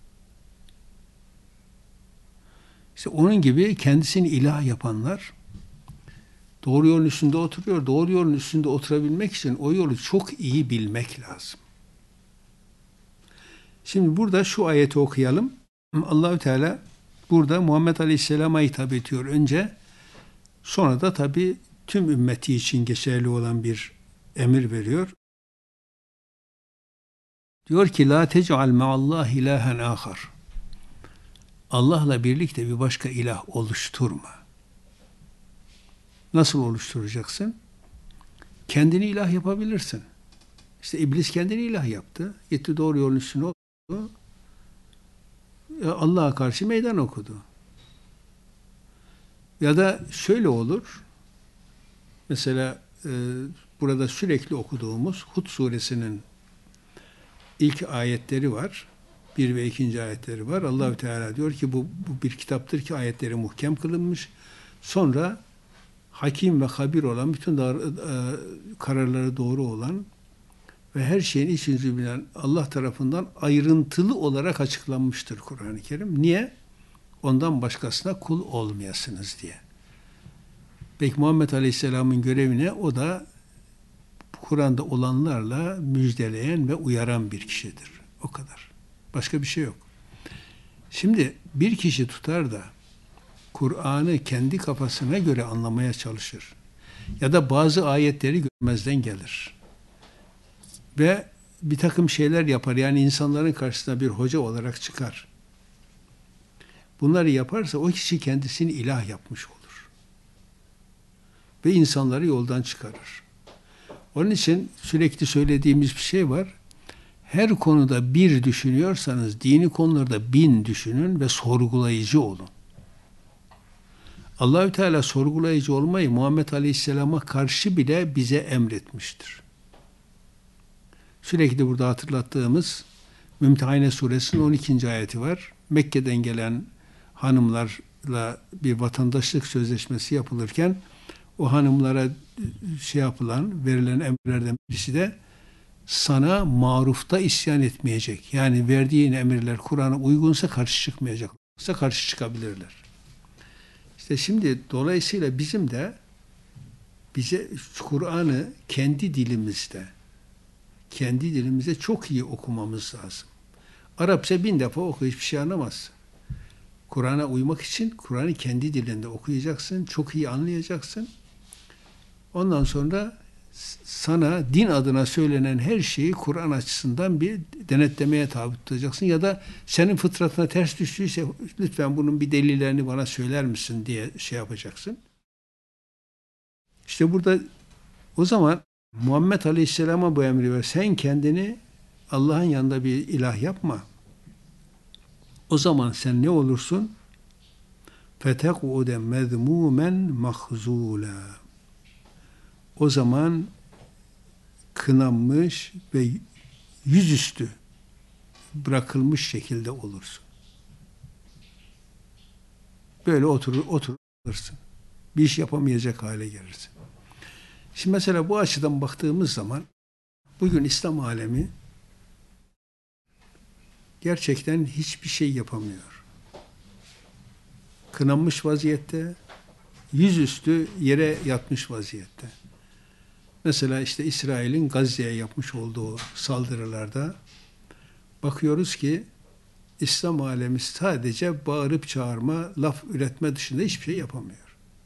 İşte onun gibi kendisini ilah yapanlar doğru yolun üstünde oturuyor. Doğru yolun üstünde oturabilmek için o yolu çok iyi bilmek lazım. Şimdi burada şu ayeti okuyalım. Allahü Teala burada Muhammed Aleyhisselam'a hitap ediyor önce. Sonra da tabii tüm ümmeti için geçerli olan bir emir veriyor. Diyor ki la tec'al ma'allah ilahen ahar. Allah'la birlikte bir başka ilah oluşturma. Nasıl oluşturacaksın? Kendini ilah yapabilirsin. İşte iblis kendini ilah yaptı. Gitti doğru yolun üstüne oturdu. Allah'a karşı meydan okudu. Ya da şöyle olur. Mesela burada sürekli okuduğumuz Hud suresinin ilk ayetleri var. 1 ve 2. ayetleri var. Allahü Teala diyor ki bu bir kitaptır ki ayetleri muhkem kılınmış. Sonra hakim ve habir olan, bütün kararları doğru olan ve her şeyin iç yüzü bilen Allah tarafından ayrıntılı olarak açıklanmıştır Kur'an-ı Kerim. Niye? Ondan başkasına kul olmayasınız diye. Peki Muhammed Aleyhisselam'ın görevi ne? O da Kur'an'da olanlarla müjdeleyen ve uyaran bir kişidir. O kadar. Başka bir şey yok. Şimdi bir kişi tutar da Kur'an'ı kendi kafasına göre anlamaya çalışır. Ya da bazı ayetleri görmezden gelir. Ve bir takım şeyler yapar. Yani insanların karşısına bir hoca olarak çıkar. Bunları yaparsa o kişi kendisini ilah yapmış olur. Ve insanları yoldan çıkarır. Onun için sürekli söylediğimiz bir şey var. Her konuda bir düşünüyorsanız dini konularda 1000 düşünün ve sorgulayıcı olun. Allahü Teala sorgulayıcı olmayı Muhammed Aleyhisselam'a karşı bile bize emretmiştir. Sürekli burada hatırlattığımız Mümtehine Suresinin 12. ayeti var. Mekke'den gelen hanımlarla bir vatandaşlık sözleşmesi yapılırken o hanımlara verilen emirlerden birisi de sana marufta isyan etmeyecek. Yani verdiğin emirler Kur'an'a uygunsa karşı çıkmayacak. Yoksa karşı çıkabilirler. İşte şimdi dolayısıyla bizim de bize Kur'an'ı kendi dilimizde çok iyi okumamız lazım. Arapça 1000 defa oku, hiçbir şey anlamazsın. Kur'an'a uymak için Kur'an'ı kendi dilinde okuyacaksın, çok iyi anlayacaksın. Ondan sonra sana din adına söylenen her şeyi Kur'an açısından bir denetlemeye tabi tutacaksın. Ya da senin fıtratına ters düştüyse lütfen bunun bir delillerini bana söyler misin diye yapacaksın. İşte burada o zaman Muhammed Aleyhisselam'a bu emri ver. Sen kendini Allah'ın yanında bir ilah yapma. O zaman sen ne olursun? فَتَقُعُدَ مَذْمُومًا مَخْزُولًا. O zaman kınanmış ve yüzüstü bırakılmış şekilde olursun. Böyle oturursun. Bir iş yapamayacak hale gelirsin. Şimdi mesela bu açıdan baktığımız zaman bugün İslam alemi gerçekten hiçbir şey yapamıyor. Kınanmış vaziyette, yüzüstü yere yatmış vaziyette. Mesela işte İsrail'in Gazze'ye yapmış olduğu saldırılarda bakıyoruz ki İslam alemi sadece bağırıp çağırma, laf üretme dışında hiçbir şey yapamıyor.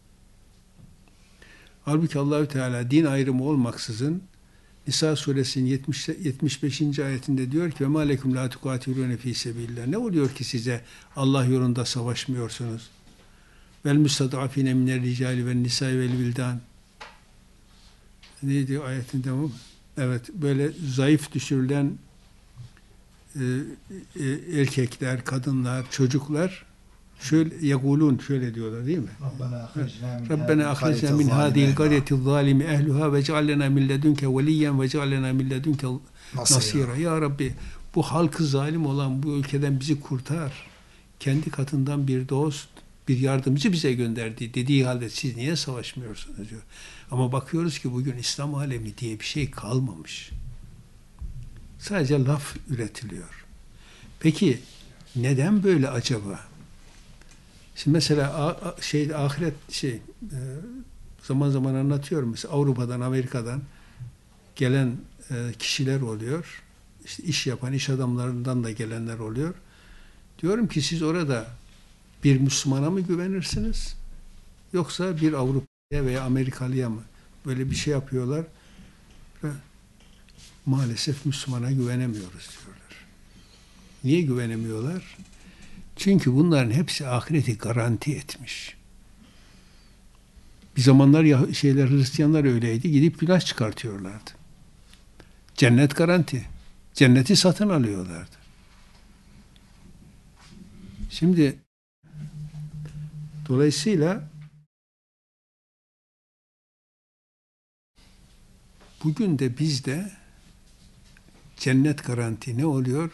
Halbuki Allahü Teala din ayrımı olmaksızın Nisa suresinin 75. ayetinde diyor ki: "Ve mâ lekum lâ tukâtilûne fî sebîlillâh." Ne oluyor ki size Allah yolunda savaşmıyorsunuz? Vel müstad'afîne minel ricâli ven nisâi vel vildan. Neydi ayetin devamı? Evet, böyle zayıf düşürülen erkekler, kadınlar, çocuklar şöyle diyorlar değil mi? Rabbena ahrijna min hâzihil qaryeti zâlimi ehluhâ ve ceal lenâ min ledunke veliyyen ve ceal lenâ min ledunke nasîra. Ya Rabbi, bu halkı zalim olan bu ülkeden bizi kurtar. Kendi katından bir dost, bir yardımcı bize gönderdi dediği halde siz niye savaşmıyorsunuz diyor. Ama bakıyoruz ki bugün İslam alemi diye bir şey kalmamış. Sadece laf üretiliyor. Peki neden böyle acaba? Şimdi mesela ahiret zaman zaman anlatıyorum. Mesela Avrupa'dan, Amerika'dan gelen kişiler oluyor. İşte iş yapan iş adamlarından da gelenler oluyor. Diyorum ki siz orada bir Müslümana mı güvenirsiniz? Yoksa bir Avrupalıya veya Amerikalıya mı? Böyle bir şey yapıyorlar. Ve maalesef Müslümana güvenemiyoruz diyorlar. Niye güvenemiyorlar? Çünkü bunların hepsi ahireti garanti etmiş. Bir zamanlar Hristiyanlar öyleydi. Gidip günah çıkartıyorlardı. Cennet garanti. Cenneti satın alıyorlardı. Şimdi dolayısıyla bugün de bizde cennet garanti ne oluyor?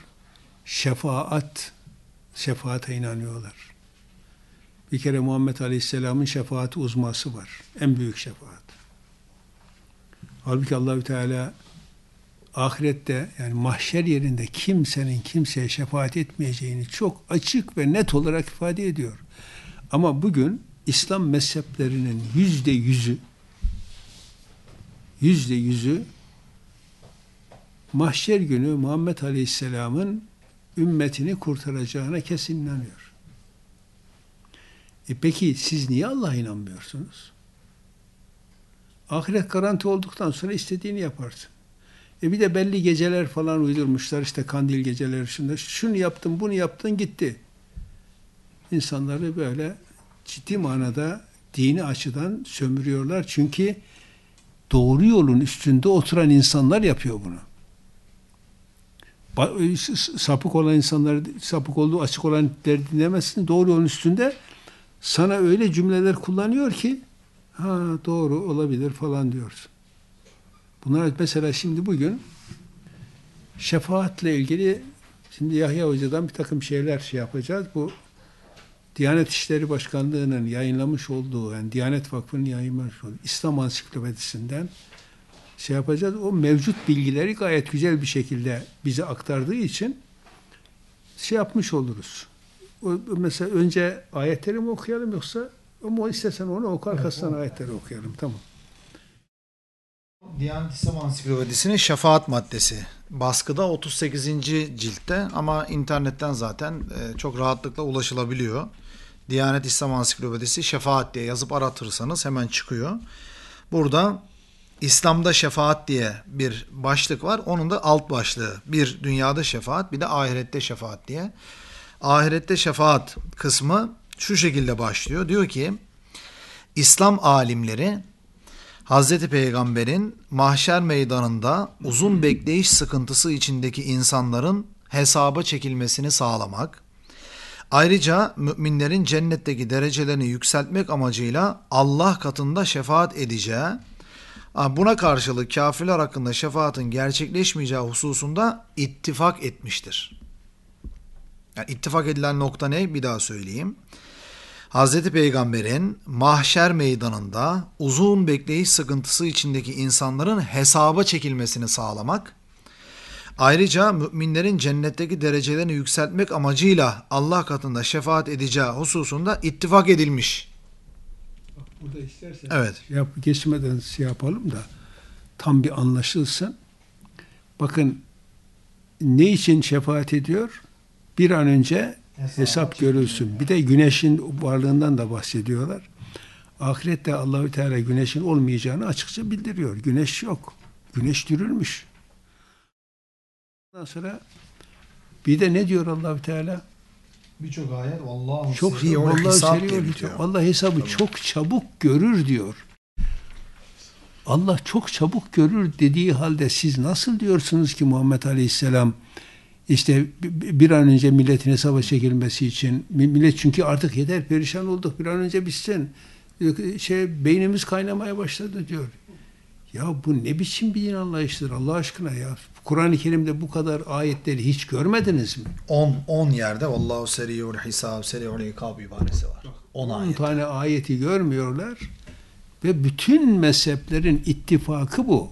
Şefaate inanıyorlar. Bir kere Muhammed Aleyhisselam'ın şefaati uzması var. En büyük şefaat. Halbuki Allahü Teala ahirette, yani mahşer yerinde kimsenin kimseye şefaat etmeyeceğini çok açık ve net olarak ifade ediyor. Ama bugün İslam mezheplerinin yüzde yüzü mahşer günü Muhammed Aleyhisselam'ın ümmetini kurtaracağına kesin inanıyor. Peki siz niye Allah'a inanmıyorsunuz? Ahiret garanti olduktan sonra istediğini yaparsın. Bir de belli geceler falan uydurmuşlar, işte kandil geceleri, şunu yaptın, bunu yaptın, gitti. İnsanları böyle ciddi manada dini açıdan sömürüyorlar. Çünkü doğru yolun üstünde oturan insanlar yapıyor bunu. Sapık olan insanlar, sapık olduğu açık olan dinlemezsin. Doğru yolun üstünde sana öyle cümleler kullanıyor ki doğru olabilir falan diyorsun. Bunlar mesela şimdi bugün şefaatle ilgili şimdi Yahya Hoca'dan bir takım şeyler yapacağız. Bu Diyanet İşleri Başkanlığı'nın yayınlamış olduğu, yani Diyanet Vakfı'nın yayınlamış olduğu İslam Ansiklopedisinden yapacağız. O mevcut bilgileri gayet güzel bir şekilde bize aktardığı için yapmış oluruz. Mesela önce ayetleri mi okuyalım, yoksa ama istersen onu oku, arkasından ayetleri okuyalım. Tamam. Diyanet İslam Ansiklopedisi'nin şefaat maddesi. Baskıda 38. ciltte ama internetten zaten çok rahatlıkla ulaşılabiliyor. Diyanet İslam Ansiklopedisi şefaat diye yazıp aratırsanız hemen çıkıyor. Burada İslam'da şefaat diye bir başlık var. Onun da alt başlığı. Bir dünyada şefaat, bir de ahirette şefaat diye. Ahirette şefaat kısmı şu şekilde başlıyor. Diyor ki İslam alimleri Hazreti Peygamber'in mahşer meydanında uzun bekleyiş sıkıntısı içindeki insanların hesaba çekilmesini sağlamak, ayrıca müminlerin cennetteki derecelerini yükseltmek amacıyla Allah katında şefaat edeceği, buna karşılık kafirler hakkında şefaatin gerçekleşmeyeceği hususunda ittifak etmiştir. Yani ittifak edilen nokta ne? Bir daha söyleyeyim. Hazreti Peygamber'in mahşer meydanında uzun bekleyiş sıkıntısı içindeki insanların hesaba çekilmesini sağlamak, ayrıca müminlerin cennetteki derecelerini yükseltmek amacıyla Allah katında şefaat edeceği hususunda ittifak edilmiş. Burada istersen evet. Geçmeden yapalım da tam bir anlaşılsın. Bakın ne için şefaat ediyor? Bir an önce hesap görülsün. Bir de güneşin varlığından da bahsediyorlar. Ahirette Allahü Teala güneşin olmayacağını açıkça bildiriyor. Güneş yok. Güneş dürülmüş. Ondan sonra bir de ne diyor Allahü Teala? Birçok ayet Allah hesabı çok çabuk görür diyor. Allah çok çabuk görür dediği halde siz nasıl diyorsunuz ki Muhammed Aleyhisselam işte bir an önce milletin hesaba çekilmesi için, millet çünkü artık yeter, perişan olduk, bir an önce bitsin, beynimiz kaynamaya başladı diyor. Ya bu ne biçim bir din anlayışıdır Allah aşkına ya. Kur'an-ı Kerim'de bu kadar ayetleri hiç görmediniz mi? 10 yerde Allahu seri'ul hisab, seri'ul ikab ibaresi var. 10 tane ayeti görmüyorlar ve bütün mezheplerin ittifakı bu.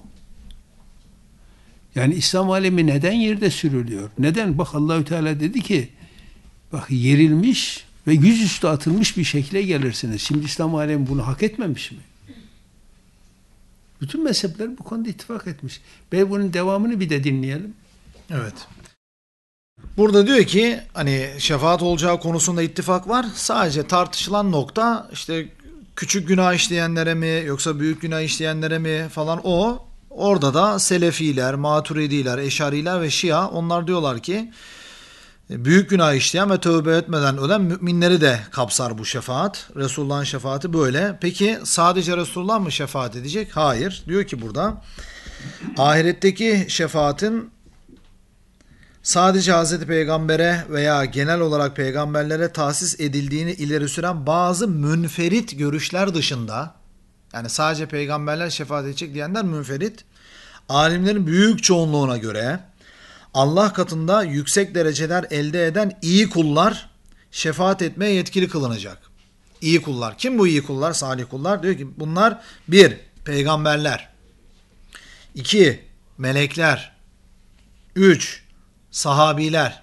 Yani İslam alemi neden yerde sürülüyor? Neden? Bak Allahü Teala dedi ki, bak yerilmiş ve yüzüstü atılmış bir şekle gelirsiniz. Şimdi İslam alemi bunu hak etmemiş mi? Bütün mezhepler bu konuda ittifak etmiş. Bunun devamını bir de dinleyelim. Evet. Burada diyor ki hani şefaat olacağı konusunda ittifak var. Sadece tartışılan nokta işte küçük günah işleyenlere mi yoksa büyük günah işleyenlere mi falan o. Orada da Selefiler, Maturidiler, Eşariler ve Şia onlar diyorlar ki büyük günah işleyen ve tövbe etmeden ölen müminleri de kapsar bu şefaat. Resulullah'ın şefaati böyle. Peki sadece Resulullah mı şefaat edecek? Hayır. Diyor ki burada ahiretteki şefaatin sadece Hazreti Peygamber'e veya genel olarak peygamberlere tahsis edildiğini ileri süren bazı münferit görüşler dışında, yani sadece peygamberler şefaat edecek diyenler münferit, alimlerin büyük çoğunluğuna göre Allah katında yüksek dereceler elde eden iyi kullar şefaat etmeye yetkili kılınacak. İyi kullar. Kim bu iyi kullar? Salih kullar. Diyor ki bunlar 1. Peygamberler. 2. Melekler. 3. Sahabiler.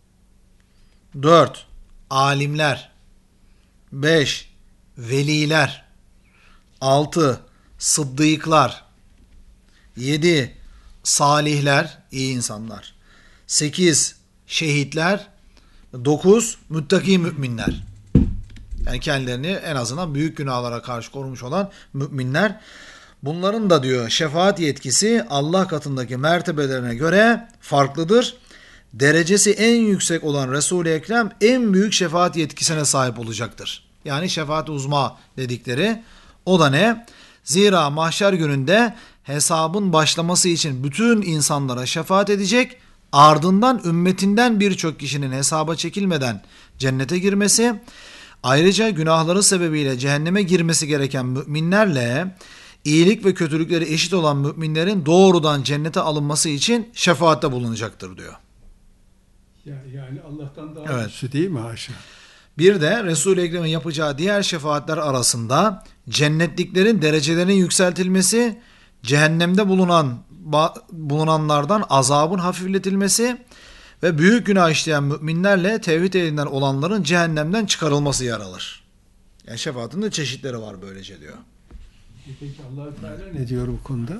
4. Alimler. 5. Veliler. 6. Sıddıklar. 7. Salihler, iyi insanlar. 8. Şehitler. 9. Müttaki müminler. Yani kendilerini en azından büyük günahlara karşı korumuş olan müminler. Bunların da diyor şefaat yetkisi Allah katındaki mertebelerine göre farklıdır. Derecesi en yüksek olan Resul-i Ekrem en büyük şefaat yetkisine sahip olacaktır. Yani şefaat uzma dedikleri. O da ne? Zira mahşer gününde hesabın başlaması için bütün insanlara şefaat edecek, ardından ümmetinden birçok kişinin hesaba çekilmeden cennete girmesi, ayrıca günahları sebebiyle cehenneme girmesi gereken müminlerle iyilik ve kötülükleri eşit olan müminlerin doğrudan cennete alınması için şefaatte bulunacaktır diyor. Yani Allah'tan daha Evet. üstü değil mi haşa? Bir de Resul-i Ekrem'in yapacağı diğer şefaatler arasında cennetliklerin derecelerinin yükseltilmesi, cehennemde bulunanlardan azabın hafifletilmesi ve büyük günah işleyen müminlerle tevhid elinden olanların cehennemden çıkarılması yer alır. Yani şefaatin de çeşitleri var böylece diyor. Peki Allah-u Teala ne diyor bu konuda?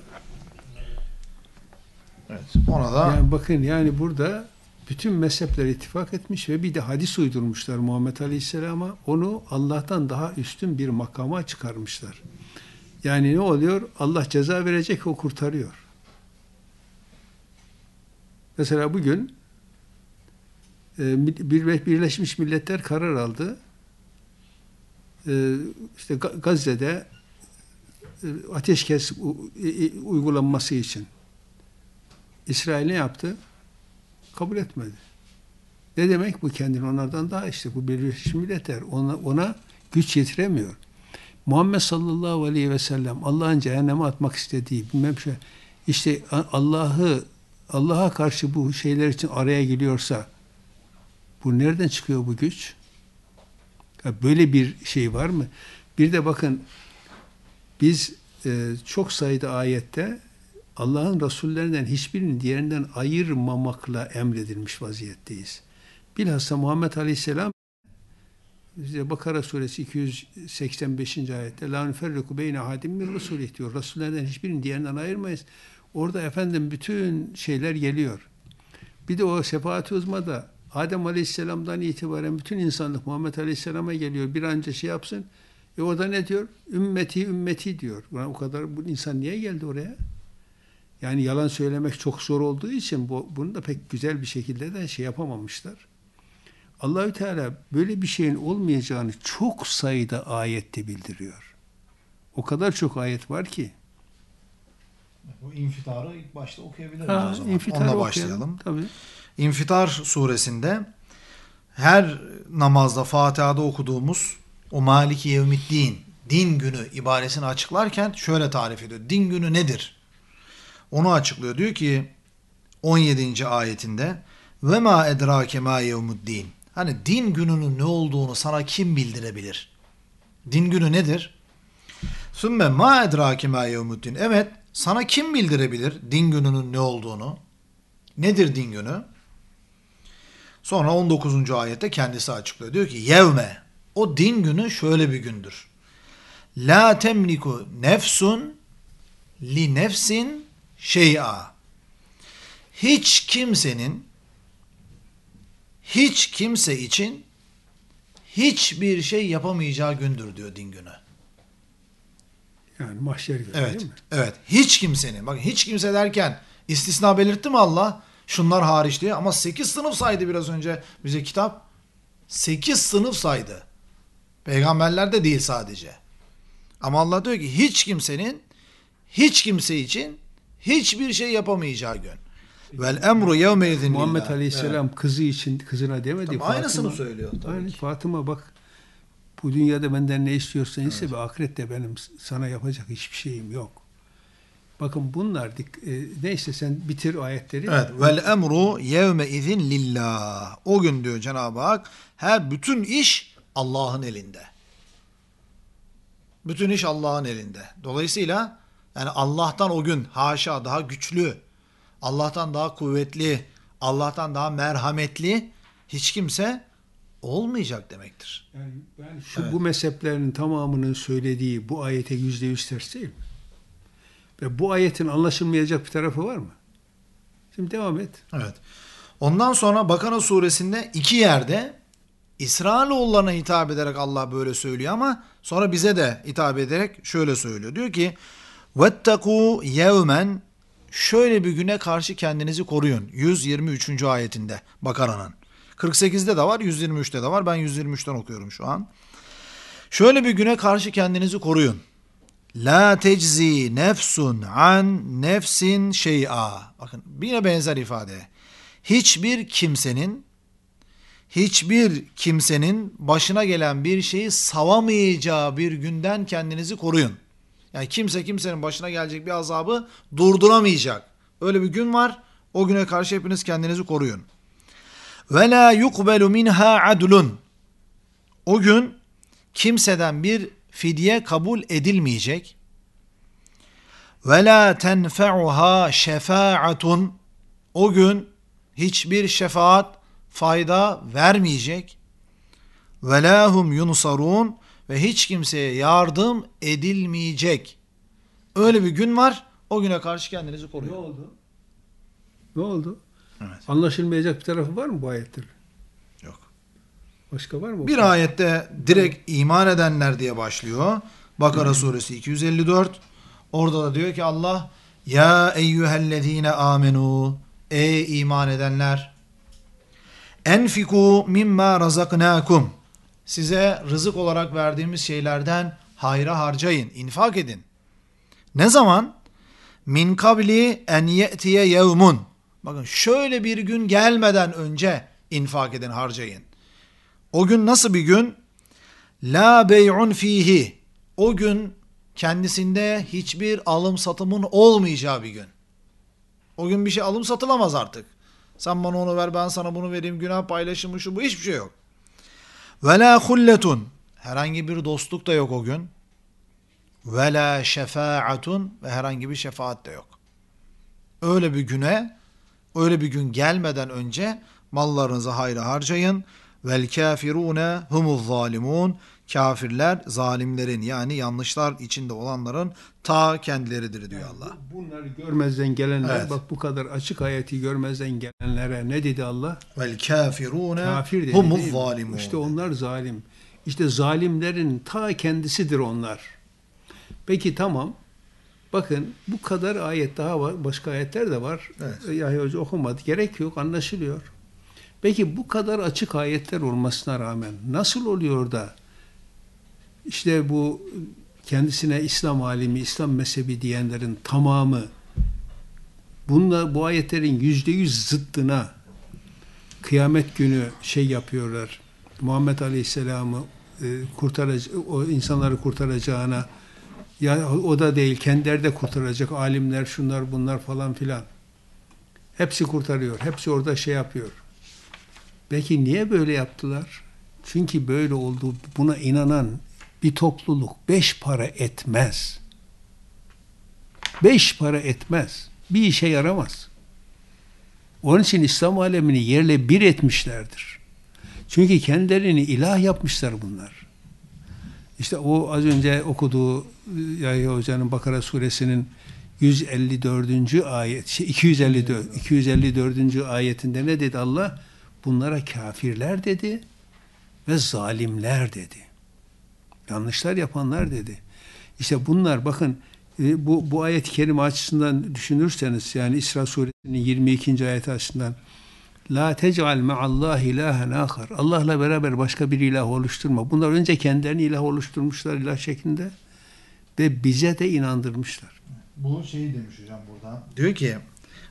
Evet. Ona da Yani bakın, yani burada bütün mezhepler ittifak etmiş ve bir de hadis uydurmuşlar Muhammed Aleyhisselam'a. Onu Allah'tan daha üstün bir makama çıkarmışlar. Yani ne oluyor? Allah ceza verecek, o kurtarıyor. Mesela bugün Birleşmiş Milletler karar aldı. İşte Gazze'de ateşkes uygulanması için. İsrail ne yaptı? Kabul etmedi. Ne demek bu? Kendini onlardan daha, işte bu Birleşmiş Milletler ona güç yetiremiyor. Muhammed sallallahu aleyhi ve sellem Allah'ın cehenneme atmak istediği bilmem şey, işte Allah'a karşı bu şeyler için araya giriyorsa bu nereden çıkıyor bu güç? Ya böyle bir şey var mı? Bir de bakın, biz çok sayıda ayette Allah'ın Resullerinden hiçbirini diğerinden ayırmamakla emredilmiş vaziyetteyiz. Bilhassa Muhammed Aleyhisselam, Bakara suresi 285. ayette la nüferriku beyne ahadim min rusulih diyor. Resullerden hiçbirini diğerinden ayırmayız. Orada efendim bütün şeyler geliyor. Bir de o şefaat-i uzmada Adem Aleyhisselam'dan itibaren bütün insanlık Muhammed Aleyhisselam'a geliyor. Bir anca şey yapsın. Orada ne diyor? Ümmeti ümmeti diyor. O kadar bu insan niye geldi oraya? Yani yalan söylemek çok zor olduğu için bunu da pek güzel bir şekilde de şey yapamamışlar. Allahü Teala böyle bir şeyin olmayacağını çok sayıda ayette bildiriyor. O kadar çok ayet var ki. Bu İnfitar'ı ilk başta okuyabiliriz o zaman. İnfitar'ı Onunla başlayalım. başlayalım. Tabii. İnfitar suresinde her namazda Fatiha'da okuduğumuz o Maliki Yevmiddin, din günü ibaresini açıklarken şöyle tarif ediyor. Din günü nedir? Onu açıklıyor. Diyor ki 17. ayetinde ve ma edrake ma yevmuddin. Hani din gününün ne olduğunu sana kim bildirebilir? Din günü nedir? Sümme ma edrake ma yevmuddin. Evet, sana kim bildirebilir din gününün ne olduğunu? Nedir din günü? Sonra 19. ayette kendisi açıklıyor. Diyor ki yevme, o din günü şöyle bir gündür. La temliku nefsun li nefsin şey'a. Hiç kimse için hiçbir şey yapamayacağı gündür diyor din günü. Yani mahşer günü, Evet. değil mi? Evet. Hiç kimsenin. Bakın hiç kimse derken istisna belirtti mi Allah? Şunlar hariç diye. Ama 8 sınıf saydı biraz önce bize kitap. 8 sınıf saydı. Peygamberler de değil sadece. Ama Allah diyor ki hiç kimsenin hiç kimse için hiçbir şey yapamayacağı gün. Vel emru yevme izin Muhammed lillah. Aleyhisselam kızı için kızına demedi. Tabii aynısını söylüyor tabii Aynı ki. Fatıma bak, bu dünyada benden ne istiyorsan iste ve ahirette benim sana yapacak hiçbir şeyim yok. Bakın bunlar neyse sen bitir ayetleri. Evet. Vel emru yevme izin lillah. O gün diyor Cenab-ı Hak, bütün iş Allah'ın elinde. Bütün iş Allah'ın elinde. Dolayısıyla yani Allah'tan o gün haşa daha güçlü, Allah'tan daha kuvvetli, Allah'tan daha merhametli hiç kimse olmayacak demektir. Yani bu mezheplerin tamamının söylediği bu ayete %100 ters değil mi? Ve bu ayetin anlaşılmayacak bir tarafı var mı? Şimdi devam et. Evet. Ondan sonra Bakara suresinde 2 yerde İsrailoğullarına hitap ederek Allah böyle söylüyor ama sonra bize de hitap ederek şöyle söylüyor. Diyor ki وَاتَّقُوا يَوْمًا, şöyle bir güne karşı kendinizi koruyun. 123. ayetinde Bakara'nın. 48'de de var, 123'te de var. Ben 123'ten okuyorum şu an. Şöyle bir güne karşı kendinizi koruyun. La teczi nefsun an nefsin şey'a. Bakın yine benzer ifade. Hiçbir kimsenin başına gelen bir şeyi savamayacağı bir günden kendinizi koruyun. Yani kimsenin başına gelecek bir azabı durduramayacak. Öyle bir gün var. O güne karşı hepiniz kendinizi koruyun. Ve la yukbelu minha adlun. O gün kimseden bir fidye kabul edilmeyecek. Ve la tenfe'uha şefaatun. O gün hiçbir şefaat fayda vermeyecek. Ve la hum yunsarun, ve hiç kimseye yardım edilmeyecek. Öyle bir gün var. O güne karşı kendinizi koruyun. Ne oldu? Ne oldu? Evet. Anlaşılmayacak bir tarafı var mı bu ayetlerin? Yok. Başka var mı? Bir ayette direkt iman edenler diye başlıyor. Bakara suresi 254. Orada da diyor ki Allah, ya eyyühellezine amenu, ey iman edenler, enfiku mimma razaknakum, size rızık olarak verdiğimiz şeylerden hayra harcayın, infak edin. Ne zaman? Min kabli en ye'tiye yevmun. Bakın şöyle bir gün gelmeden önce infak edin, harcayın. O gün nasıl bir gün? La bey'un fihi. O gün kendisinde hiçbir alım satımın olmayacağı bir gün. O gün bir şey alım satılamaz artık. Sen bana onu ver, ben sana bunu vereyim, günah paylaşımı şu bu, hiçbir şey yok. Ve la hulletun. Herhangi bir dostluk da yok o gün. Ve la şefaatun, ve herhangi bir şefaat de yok. Öyle bir gün gelmeden önce mallarınızı hayra harcayın. Vel kafirune humuz zalimun. Kafirler zalimlerin, yani yanlışlar içinde olanların ta kendileridir diyor Allah. Bunları görmezden gelenler, Evet. bak bu kadar açık ayeti görmezden gelenlere ne dedi Allah? Vel kafirune Kafir dedi, humuz değil mi? zalimun. İşte onlar zalim. İşte zalimlerin ta kendisidir onlar. Peki tamam. Bakın bu kadar ayet daha var. Başka ayetler de var. Evet. Yahya Hoca okumadı. Gerek yok, anlaşılıyor. Peki bu kadar açık ayetler olmasına rağmen nasıl oluyor da işte bu kendisine İslam alimi, İslam mezhebi diyenlerin tamamı bu ayetlerin %100 zıttına kıyamet günü yapıyorlar. Muhammed Aleyhisselam'ı o insanları kurtaracağına, ya o da değil, kendileri de kurtaracak, alimler şunlar bunlar falan filan. Hepsi kurtarıyor. Hepsi orada yapıyor. Peki niye böyle yaptılar? Çünkü böyle olduğu, buna inanan bir topluluk 5 para etmez. 5 para etmez. Bir işe yaramaz. Onun için İslam alemini yerle bir etmişlerdir. Çünkü kendilerini ilah yapmışlar bunlar. İşte o az önce okuduğu Yahya Hoca'nın Bakara suresinin 154. ayet, 254. ayetinde ne dedi Allah? Bunlara kafirler dedi ve zalimler dedi. Yanlışlar yapanlar dedi. İşte bunlar, bakın bu ayet-i kerime açısından düşünürseniz, yani İsra suresinin 22. ayeti açısından, la tec'al me'allahi ilahen ahar. Allah'la beraber başka bir ilah oluşturma. Bunlar önce kendilerini ilah oluşturmuşlar, ilah şeklinde, ve bize de inandırmışlar. Bu şeyi demiş hocam burada. Diyor ki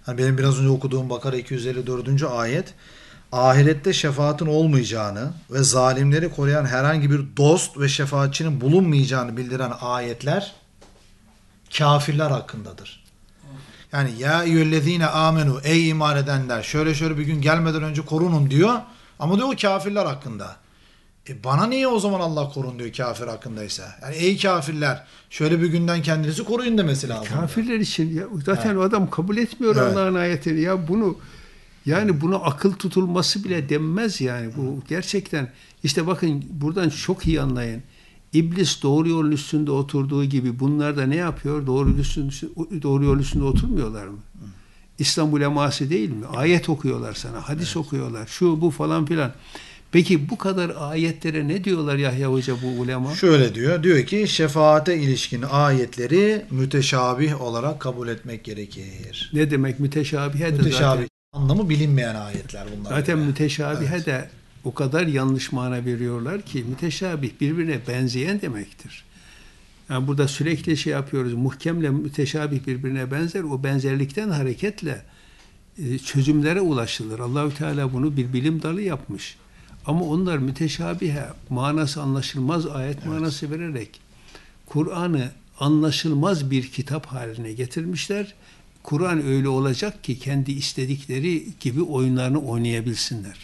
Hani benim biraz önce okuduğum Bakara 254. ayet, ahirette şefaatin olmayacağını ve zalimleri koruyan herhangi bir dost ve şefaatçinin bulunmayacağını bildiren ayetler kafirler hakkındadır. Yani ya eyyühellezine amenu, ey iman edenler, şöyle şöyle bir gün gelmeden önce korunun diyor. Ama diyor o kafirler hakkında. Bana niye o zaman Allah korun diyor kafir hakkındaysa? Yani ey kafirler, şöyle bir günden kendinizi koruyun demesi lazım. Kafirler için ya, zaten Evet. o adam kabul etmiyor Evet. Allah'ın ayetini. Ya bunu, yani buna akıl tutulması bile denmez yani. Bu gerçekten, işte bakın buradan çok iyi anlayın. İblis doğru yolun üstünde oturduğu gibi bunlar da ne yapıyor? Doğru yol üstünde oturmuyorlar mı? İslam uleması değil mi? Ayet okuyorlar sana, hadis okuyorlar, şu bu falan filan. Peki bu kadar ayetlere ne diyorlar Yahya Hoca bu ulema? Şöyle diyor. Diyor ki şefaate ilişkin ayetleri müteşabih olarak kabul etmek gerekir. Ne demek müteşabihe de Müteşabih zaten. anlamı bilinmeyen ayetler bunlar. Zaten yani. müteşabihe Evet. de o kadar yanlış mana veriyorlar ki müteşabih birbirine benzeyen demektir. Yani burada sürekli şey yapıyoruz. Muhkemle müteşabih birbirine benzer. O benzerlikten hareketle çözümlere ulaşılır. Allahü Teala bunu bir bilim dalı yapmış. Ama onlar müteşabihe, manası anlaşılmaz ayet manası vererek Kur'an'ı anlaşılmaz bir kitap haline getirmişler. Kur'an öyle olacak ki kendi istedikleri gibi oyunlarını oynayabilsinler.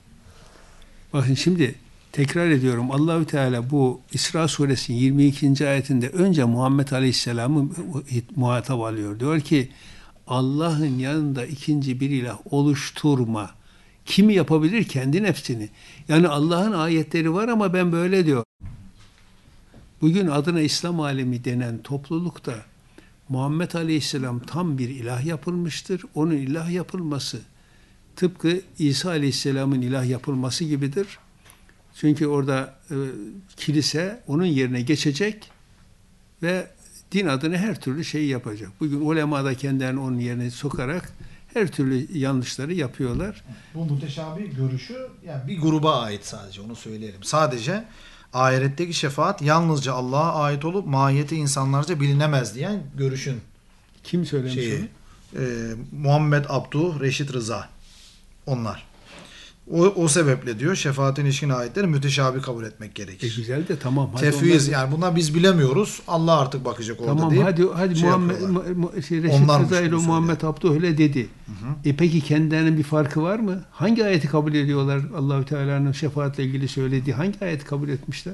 Bakın şimdi tekrar ediyorum. Allahü Teala bu İsra suresinin 22. ayetinde önce Muhammed Aleyhisselam'ı muhatap alıyor. Diyor ki Allah'ın yanında ikinci bir ilah oluşturma. Kimi yapabilir? Kendi nefsini. Yani Allah'ın ayetleri var ama ben böyle diyor. Bugün adına İslam alemi denen toplulukta Muhammed Aleyhisselam tam bir ilah yapılmıştır. Onun ilah yapılması tıpkı İsa Aleyhisselam'ın ilah yapılması gibidir. Çünkü orada kilise onun yerine geçecek ve din adına her türlü şeyi yapacak. Bugün ulema da kendilerini onun yerine sokarak her türlü yanlışları yapıyorlar. Bu müteşabih görüşü yani bir gruba ait sadece, onu söyleyelim. Sadece ahiretteki şefaat yalnızca Allah'a ait olup mahiyeti insanlarca bilinemez diyen görüşün Kim söylemiş şeyi. onu? Muhammed Abduh, Reşit Rıza. Onlar. O sebeple diyor şefaatin ilişkin ayetleri müteşabih kabul etmek gerekir. Güzel de tamam. Hadi Tefviz onlar, yani bunlar biz bilemiyoruz. Allah artık bakacak orada tamam deyip hadi şey Muhammed yapıyorlar. Reşit Onlarmış Rıza ile bunu Muhammed Abduh öyle dedi. Peki kendilerinin bir farkı var mı? Hangi ayeti kabul ediyorlar? Allahü Teala'nın şefaatle ilgili söylediği hangi ayeti kabul etmişler?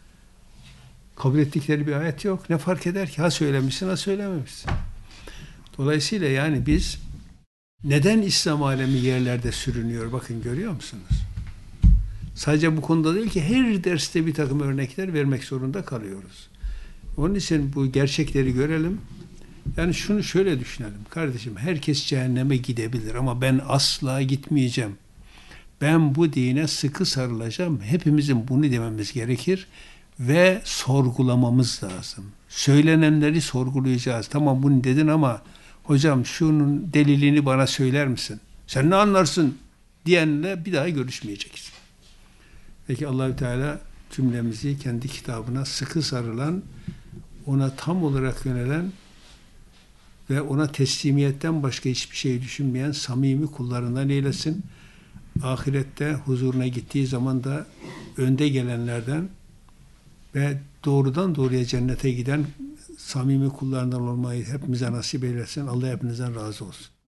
Kabul ettikleri bir ayet yok. Ne fark eder ki? Ha söylemişsin, ha söylememişsin. Dolayısıyla yani biz neden İslam alemi yerlerde sürünüyor? Bakın görüyor musunuz? Sadece bu konuda değil ki her derste bir takım örnekler vermek zorunda kalıyoruz. Onun için bu gerçekleri görelim. Yani şunu şöyle düşünelim. Kardeşim herkes cehenneme gidebilir ama ben asla gitmeyeceğim. Ben bu dine sıkı sarılacağım. Hepimizin bunu dememiz gerekir ve sorgulamamız lazım. Söylenenleri sorgulayacağız. Tamam bunu dedin ama hocam şunun delilini bana söyler misin? Sen ne anlarsın diyenle bir daha görüşmeyeceğiz. Peki Allahü Teala cümlemizi kendi kitabına sıkı sarılan, ona tam olarak yönelen ve ona teslimiyetten başka hiçbir şey düşünmeyen samimi kullarından eylesin. Ahirette huzuruna gittiği zaman da önde gelenlerden ve doğrudan doğruya cennete giden samimi kullarından olmayı hepimize nasip eylesin. Allah hepinizden razı olsun.